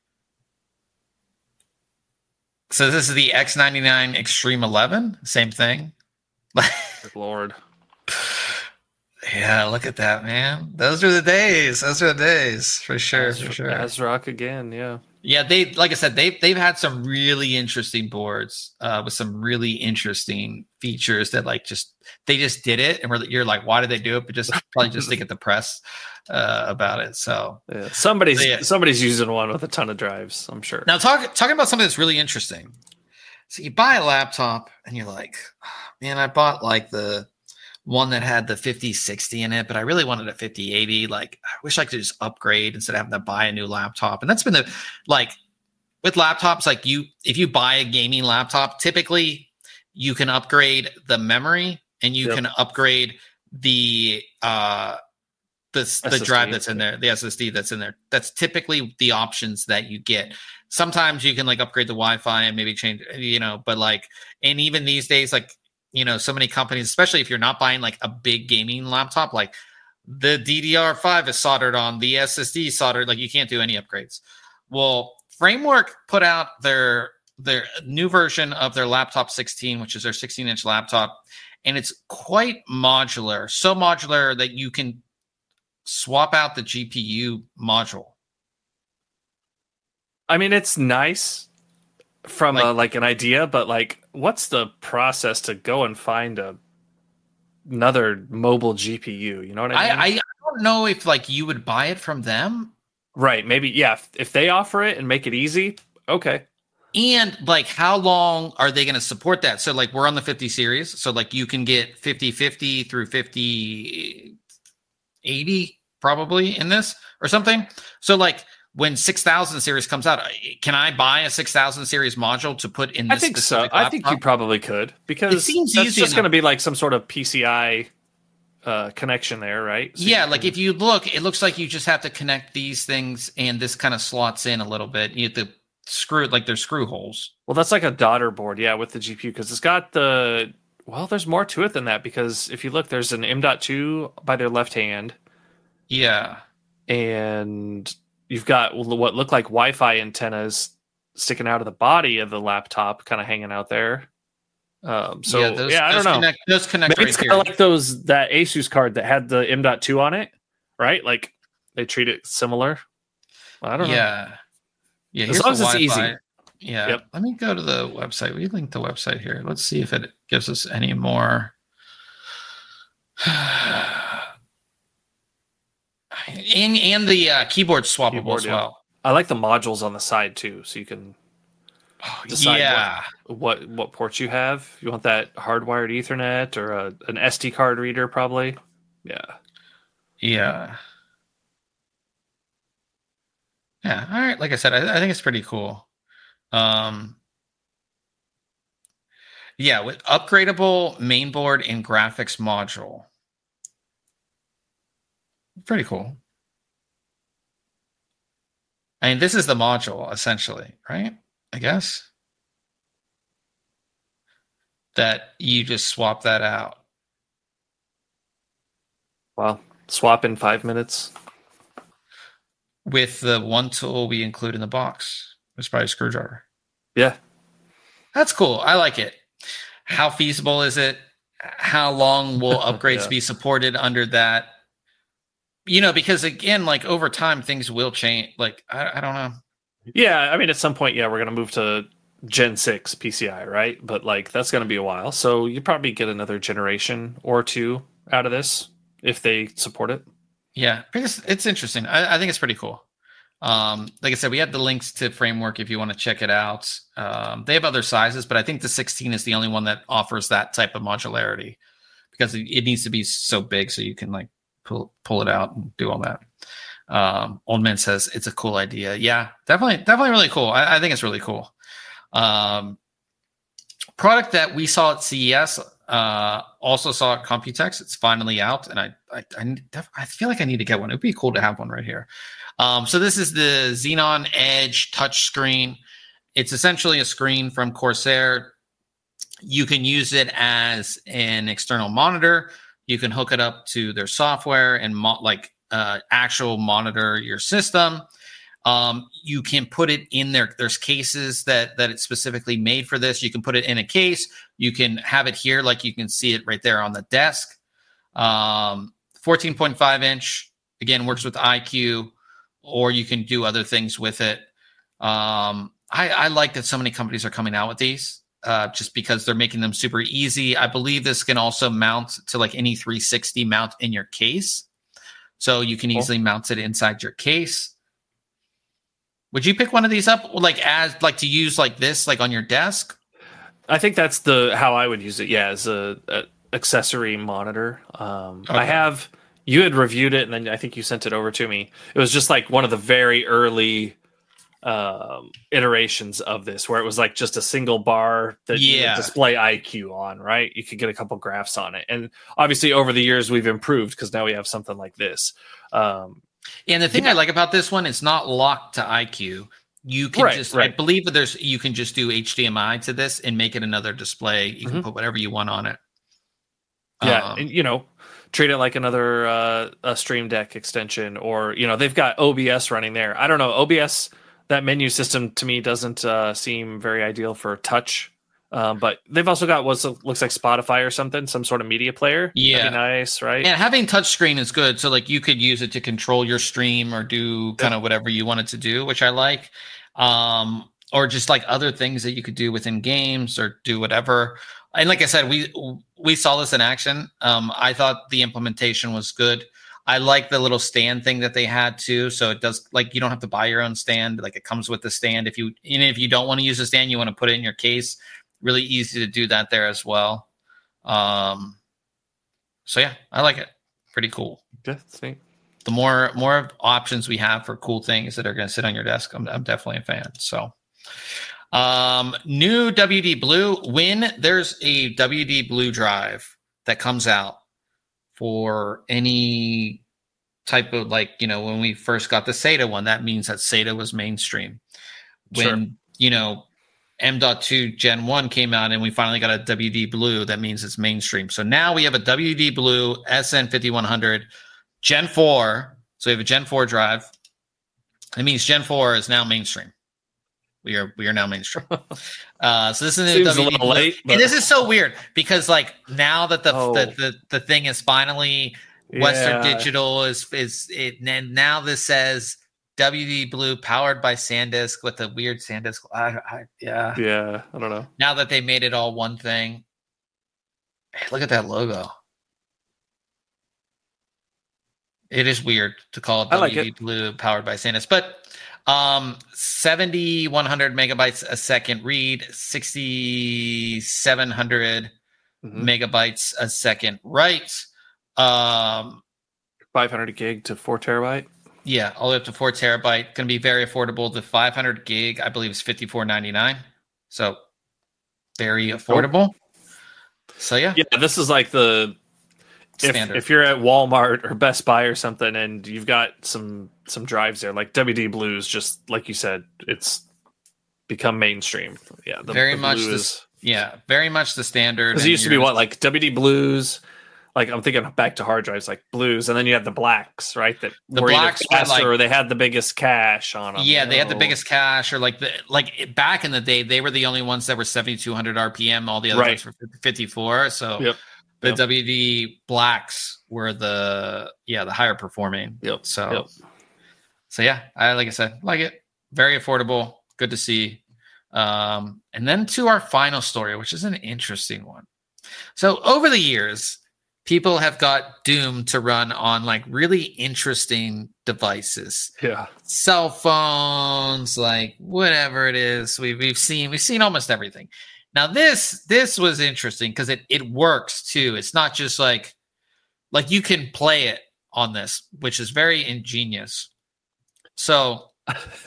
So this is the X ninety-nine Extreme eleven. Same thing.
Good Lord.
Yeah, look at that, man. Those are the days. Those are the days for sure.
Az-
for sure.
ASRock again, yeah.
Yeah, they like I said, they've they've had some really interesting boards uh, with some really interesting features that like just they just did it, and we're, you're like, why did they do it? But just probably just to get the press uh, about it. So
Yeah, somebody's
so, yeah.
somebody's using one with a ton of drives, I'm sure.
Now talk, talking about something that's really interesting. So you buy a laptop and you're like, oh, man, I bought like the one that had the fifty sixty in it, but I really wanted a fifty eighty. Like, I wish I could just upgrade instead of having to buy a new laptop. And that's been the, like, with laptops, like you, if you buy a gaming laptop, typically you can upgrade the memory and you yep. can upgrade the, uh, the, S S D, the drive that's in there, the S S D that's in there. That's typically the options that you get. Sometimes you can like upgrade the Wi-Fi and maybe change, you know, but like, and even these days, like, you know, so many companies, especially if you're not buying like a big gaming laptop, like the D D R five is soldered on, the S S D soldered, like you can't do any upgrades. Well, Framework put out their their new version of their laptop sixteen, which is their sixteen inch laptop, and it's quite modular, so modular that you can swap out the G P U module.
I mean, it's nice from like, a, like an idea, but like, what's the process to go and find a another mobile G P U? You know what I mean?
I, I don't know if like you would buy it from them.
Right. Maybe. Yeah. If, if they offer it and make it easy. Okay.
And like, how long are they going to support that? So like we're on the fifty series. So like you can get fifty fifty through fifty eighty probably in this or something. So like, when six thousand series comes out, can I buy a six thousand series module to put in this?
I think so. Laptop? I think you probably could, because
it seems
that's
easy
just going to be like some sort of P C I uh, connection there, right? So
yeah,
can...
like if you look, it looks like you just have to connect these things, and this kind of slots in a little bit. You have to screw it, like there's screw holes.
Well, that's like a daughter board, yeah, with the G P U, because it's got the, well, there's more to it than that, because if you look, there's an M dot two by their left hand.
Yeah.
And you've got what look like Wi-Fi antennas sticking out of the body of the laptop, kind of hanging out there. Um, so yeah,
those,
yeah I
those
don't know.
Connect, those connect
Maybe
right
it's
here.
kind of like those that Asus card that had the M dot two on it, right? Like they treat it similar. I don't
yeah.
know.
Yeah, yeah.
As long as it's easy.
Yeah.
Yep.
Let me go to the website. We linked the website here. Let's see if it gives us any more. And and the uh, keyboard swappable
Keyboard,
as
yeah.
well.
I like the modules on the side too, so you can decide
yeah.
what, what what ports you have. You want that hardwired Ethernet or a, an S D card reader, probably. Yeah.
Yeah. Yeah. All right. Like I said, I, I think it's pretty cool. Um. Yeah, with upgradable mainboard and graphics module. Pretty cool. I mean, this is the module, essentially, right? I guess. That you just swap that out.
Wow. Swap in five minutes.
With the one tool we include in the box. It's probably a screwdriver.
Yeah.
That's cool. I like it. How feasible is it? How long will upgrades yeah. be supported under that? You know, because again, like over time, things will change. Like, I, I don't know.
Yeah, I mean, at some point, yeah, we're going to move to Gen six P C I, right? But like, that's going to be a while. So you probably get another generation or two out of this if they support it.
Yeah, it's, it's interesting. I, I think it's pretty cool. Um, like I said, we have the links to Framework if you want to check it out. Um, they have other sizes, but I think the sixteen is the only one that offers that type of modularity because it, it needs to be so big so you can like pull pull it out and do all that. Um, Old Man says it's a cool idea. Yeah, definitely, definitely really cool. I, I think it's really cool. Um, product that we saw at C E S Uh, also saw it at Computex. It's finally out, and I I, I I feel like I need to get one. It'd be cool to have one right here. Um, so this is the Xenon Edge touchscreen. It's essentially a screen from Corsair. You can use it as an external monitor. You can hook it up to their software and mo- like uh, actual monitor your system. Um, you can put it in there. There's cases that that it's specifically made for this. You can put it in a case. You can have it here, like you can see it right there on the desk. Um, fourteen point five inch, again, works with I Q, or you can do other things with it. Um, I, I like that so many companies are coming out with these, uh, just because they're making them super easy. I believe this can also mount to like any three sixty mount in your case. So you can easily cool. mount it inside your case. Would you pick one of these up, like as like to use like this, like on your desk?
I think that's the how I would use it. Yeah, as a, a accessory monitor. Um, okay. I have. You had reviewed it, and then I think you sent it over to me. It was just like one of the very early um, iterations of this, where it was like just a single bar that yeah. you would display I Q on. Right, you could get a couple graphs on it, and obviously over the years we've improved because now we have something like this. Um,
And the thing yeah. I like about this one, it's not locked to I Q. You can right, just, right. I believe that there's, you can just do H D M I to this and make it another display. You mm-hmm. can put whatever you want on it.
Yeah. Um, and, you know, treat it like another uh, a Stream Deck extension, or, you know, they've got O B S running there. I don't know. O B S, that menu system to me doesn't uh, seem very ideal for touch. Um, but they've also got what looks like Spotify or something, some sort of media player.
Yeah,
That'd be nice, right?
And having touchscreen is good. So like you could use it to control your stream or do kind of whatever you wanted to do, which I like. Um, or just like other things that you could do within games or do whatever. And like I said, we we saw this in action. Um, I thought the implementation was good. I like the little stand thing that they had too. So it does, like, you don't have to buy your own stand. Like it comes with the stand. If you, and if you don't want to use a stand, you want to put it in your case. Really easy to do that there as well. Um, so yeah, I like it. Pretty cool.
Yeah, that's neat.
The more more options we have for cool things that are going to sit on your desk, I'm, I'm definitely a fan. So, um, new W D Blue. When there's a W D Blue drive that comes out for any type of, like, you know, when we first got the SATA one, that means that SATA was mainstream. When sure. you know. M dot two Gen one came out and we finally got a W D Blue, that means it's mainstream. So now we have a W D Blue S N fifty-one hundred Gen four. So we have a Gen four drive. That means Gen four is now mainstream. We are we are now mainstream. Uh, so this is a,
a little late,
but... and this is so weird because like now that the oh. the, the the thing is finally Western yeah. Digital is is it, and now this says W D Blue powered by SanDisk with a weird SanDisk. I, I, yeah.
Yeah. I don't know.
Now that they made it all one thing. Hey, look at that logo. It is weird to call it W D like Blue powered by SanDisk, but um, seventy-one hundred megabytes a second read, sixty-seven hundred mm-hmm. megabytes a second write. Um,
five hundred gig to four terabyte.
Yeah, all the way up to four terabyte. Going to be very affordable. The five hundred gig, I believe, is fifty-four ninety-nine. So very affordable. So yeah,
yeah. This is like the if, if you're at Walmart or Best Buy or something, and you've got some some drives there, like W D Blues, just like you said, it's become mainstream. Yeah,
the, very the much. The, yeah, very much the standard.
Because it used to be what, like W D Blues. Like I'm thinking back to hard drives like Blues, and then you had the blacks, right? That
the were blacks
faster,
like,
or they had the biggest cache on them.
Yeah,
they
know? had the biggest cache, or like the like back in the day, they were the only ones that were seventy-two hundred R P M. All the other right. ones were fifty-four. So
yep.
the
yep.
W D blacks were the yeah the higher performing.
Yep.
So
yep.
so yeah, I like I said, like it. Very affordable. Good to see. Um, and then to our final story, which is an interesting one. So over the years, people have got Doom to run on like really interesting devices.
Yeah.
Cell phones, like whatever it is. We've we've seen we've seen almost everything. Now this this was interesting because it it works too. It's not just like like you can play it on this, which is very ingenious. So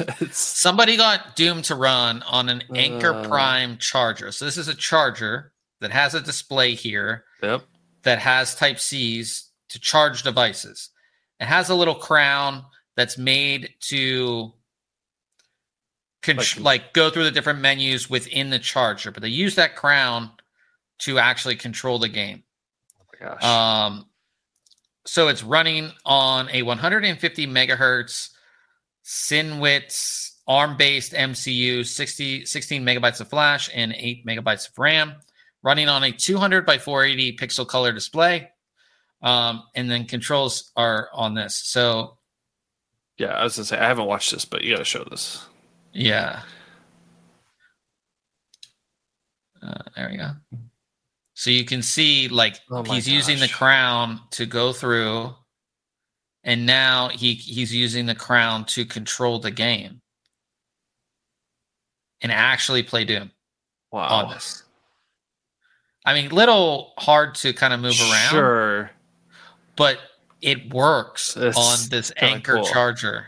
somebody got Doom to run on an Anker
uh...
Prime charger. So this is a charger that has a display here
Yep.
that has Type C's to charge devices. It has a little crown that's made to con-
Like-
like go through the different menus within the charger, but they use that crown to actually control the game.
Oh my gosh.
Um, so it's running on a one hundred fifty megahertz Cinewitz ARM-based M C U, sixty, sixteen megabytes of flash, and eight megabytes of RAM. Running on a two hundred by four eighty pixel color display. Um, and then controls are on this. So,
yeah, I was gonna say I haven't watched this, but you got to show this.
yeah. Uh, there we go. So you can see, like,
Oh my
he's using the
gosh.
crown to go through, and now he he's using the crown to control the game and actually play Doom
Wow.
on this. I mean, little hard to kind of move around,
Sure.
but it works
That's
on this
kinda
Anker
cool.
charger.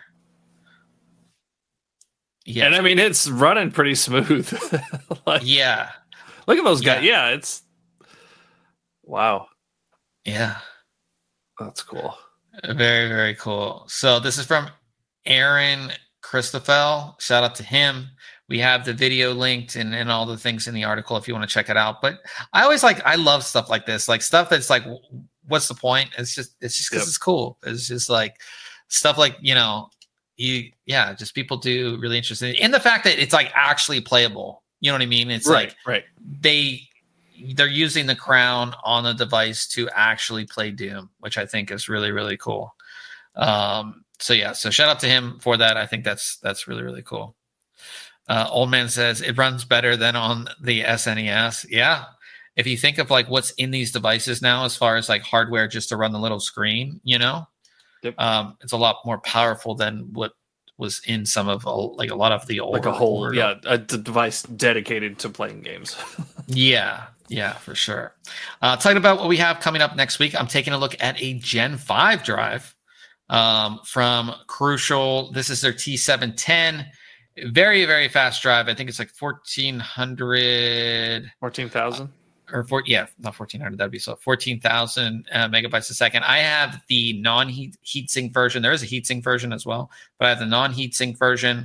Yeah,
And I mean, it's running pretty smooth. Like,
yeah,
look at those guys.
Yeah.
Yeah, it's wow.
yeah.
That's cool.
Very, very cool. So this is from Aaron Christoffel. Shout out to him. We have the video linked and, and all the things in the article if you want to check it out. But I always like, I love stuff like this, like stuff that's like, what's the point? It's just, it's just because
Yep.
it's cool. It's just like stuff like, you know, you, yeah, just people do really interesting. And the fact that it's like actually playable, you know what I mean? It's
right,
like
right.
they, they're using the crown on the device to actually play Doom, which I think is really, really cool. Um, so yeah, so shout out to him for that. I think that's, that's really, really cool. Uh, Old Man says it runs better than on the S N E S. Yeah. If you think of like what's in these devices now, as far as like hardware, just to run the little screen, you know,
Yep.
um, it's a lot more powerful than what was in some of like a lot of the older,
Like a whole,
older-
yeah, a d- device dedicated to playing games.
Yeah, yeah, for sure. Uh, talking about what we have coming up next week, I'm taking a look at a Gen five drive um, from Crucial. This is their T seven ten. Very, very fast drive. I think it's like fourteen hundred
fourteen thousand?
or four, yeah, not fourteen hundred. That'd be so fourteen thousand uh, megabytes a second. I have the non-heat heatsink version. There is a heatsink version as well, but I have the non-heatsink version.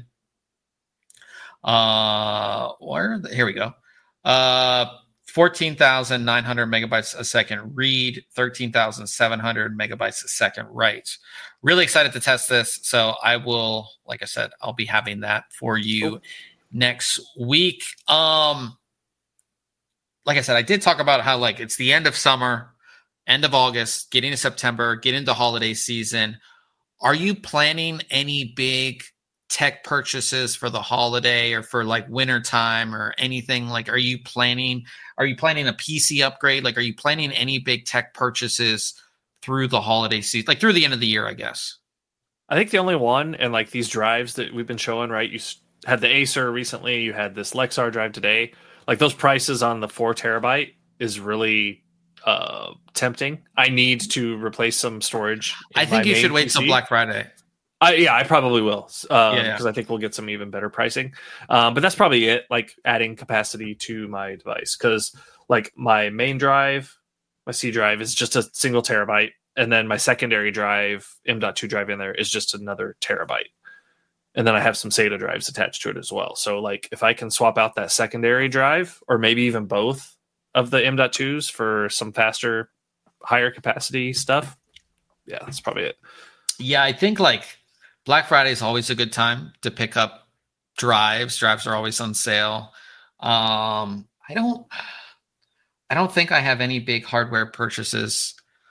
Uh, where? The, here we go. Uh, fourteen thousand nine hundred megabytes a second read, thirteen thousand seven hundred megabytes a second write. Really excited to test this. So I will, like I said, I'll be having that for you
Cool.
next week. Um, like I said, I did talk about how like it's the end of summer, end of August, getting to September, get into holiday season. Are you planning any big tech purchases for the holiday or for like winter time or anything? Like, are you planning, are you planning a P C upgrade? Like, are you planning any big tech purchases through the holiday season, like through the end of the year, I guess?
I think the only one, and like these drives that we've been showing, right? You s- had the Acer recently, you had this Lexar drive today. Like those prices on the four terabyte is really uh, tempting. I need to replace some storage. in
I think
my
you should
main
wait
P C.
till Black Friday.
I, yeah, I probably will. Um,
Yeah, yeah.
because I think we'll get some even better pricing. Um, but that's probably it. Like adding capacity to my device, because like my main drive, my C drive is just a single terabyte, and then my secondary drive, M dot two drive in there, is just another terabyte. And then I have some SATA drives attached to it as well. So like if I can swap out that secondary drive, or maybe even both of the M dot twos for some faster, higher capacity stuff, yeah, that's probably it.
Yeah, I think like Black Friday is always a good time to pick up drives. Drives are always on sale. Um, I don't, I don't think I have any big hardware purchases.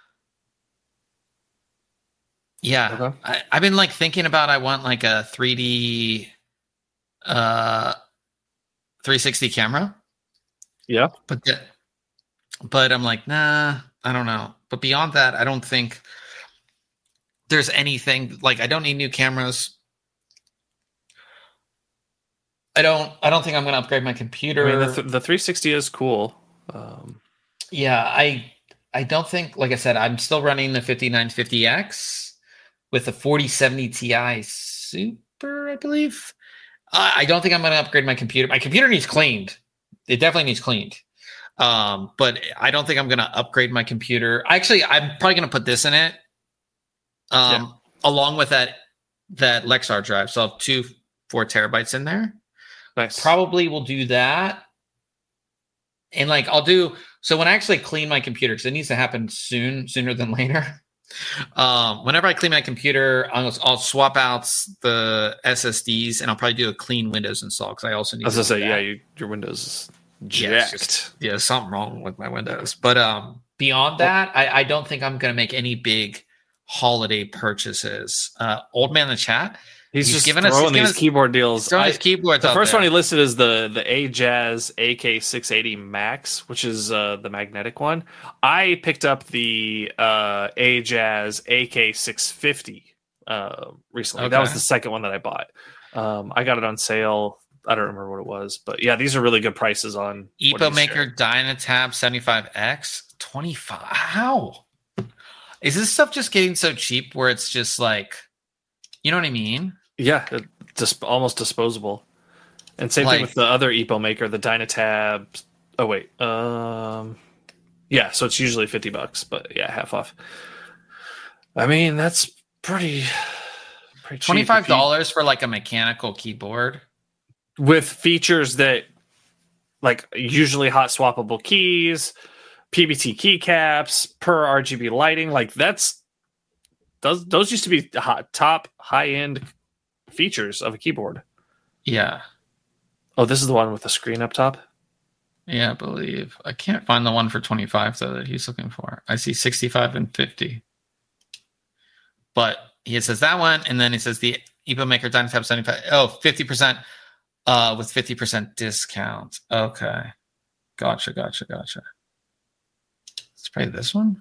Yeah,
Okay.
I, I've been like thinking about I want like a three D, uh, three sixty camera,
Yeah.
but the, but I'm like, nah, I don't know. But beyond that, I don't think there's anything like I don't need new cameras. I don't. I don't think I'm going to upgrade my computer.
I mean, the, th- the three sixty is cool. Um,
yeah, I. I don't think. Like I said, I'm still running the fifty-nine fifty X with the forty seventy Ti Super, I believe. Uh, I don't think I'm going to upgrade my computer. My computer needs cleaned. It definitely needs cleaned. Um, but I don't think I'm going to upgrade my computer. Actually, I'm probably going to put this in it, um, yeah. along with that that Lexar drive. So I'll have two four terabytes in there.
Nice.
Probably will do that. And like I'll do so when I actually clean my computer, because it needs to happen soon, sooner than later. Um, whenever I clean my computer, I'll, I'll swap out the S S Ds, and I'll probably do a clean Windows install because I also need.
As
to
I say,
that.
yeah, you, your Windows is jacked.
Yeah, just, yeah, something wrong with my Windows. But um, beyond that, I, I don't think I'm going to make any big holiday purchases. Uh, old man in the chat.
He's, he's just giving throwing us, these us, keyboard deals.
Throwing I, his keyboards
the first
there.
one he listed is the the Ajaz A K six eighty Max, which is uh, the magnetic one. I picked up the uh, Ajaz A K six fifty uh, recently. Okay. That was the second one that I bought. Um, I got it on sale. I don't remember what it was, but yeah, these are really good prices on
EpoMaker Dynatab seventy-five X twenty-five. How is this stuff just getting so cheap where it's just like, you know what I mean?
Yeah, just almost disposable. And same like, thing with the other EpoMaker, the Dynatab. Oh wait, um, yeah. So it's usually fifty bucks, but yeah, half off. I mean, that's pretty. pretty
Twenty-five dollars for like a mechanical keyboard
with features that, like usually hot swappable keys, P B T keycaps, per R G B lighting. Like that's those. Those used to be hot, top high end features of a keyboard.
Yeah.
Oh, this is the one with the screen up top?
Yeah, I believe. I can't find the one for twenty-five though that he's looking for. I see sixty-five and fifty. But he says that one, and then he says the EpoMaker Dynatab seventy-five. Oh, fifty percent uh with fifty percent discount. Okay. Gotcha, gotcha, gotcha. Let's try this one.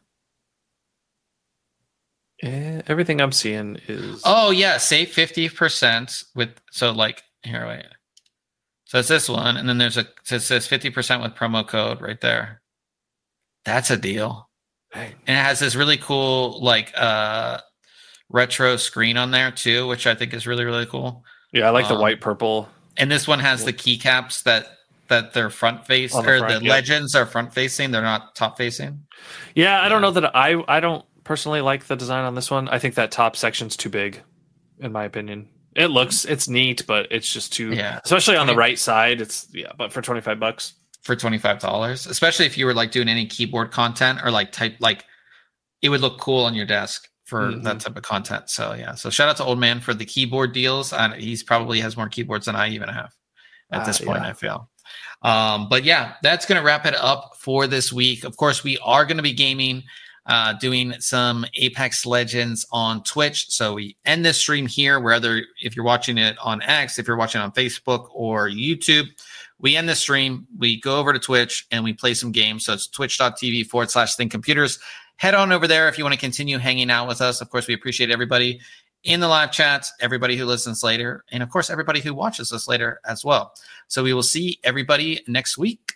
Yeah, everything I'm seeing is
oh yeah, save fifty percent with so like here wait. So it's this one, and then there's a it says fifty percent with promo code right there. That's a deal. Dang. And it has this really cool like uh retro screen on there too, which I think is really, really cool.
Yeah, I like
um,
the white purple.
And this one has the keycaps that that they're front face or the, front, the yep. legends are front facing, they're not top facing.
Yeah, I yeah. don't know that I I don't personally like the design on this one. I think that top section's too big, in my opinion. It looks, it's neat, but it's just too,
yeah.
especially on the right side. It's yeah, but for twenty-five bucks,
for twenty-five dollars, especially if you were like doing any keyboard content or like type, like it would look cool on your desk for mm-hmm. that type of content. So yeah, so shout out to Old Man for the keyboard deals. And he's probably has more keyboards than I even have at uh, this point. Yeah. I feel. Um, but yeah, that's going to wrap it up for this week. Of course, we are going to be gaming. Uh, doing some Apex Legends on Twitch. So we end this stream here, whether if you're watching it on X, if you're watching on Facebook or YouTube, we end the stream, we go over to Twitch and we play some games. So it's twitch.tv forward slash think computers. Head on over there if you want to continue hanging out with us. Of course, we appreciate everybody in the live chats, everybody who listens later, and of course, everybody who watches us later as well. So we will see everybody next week.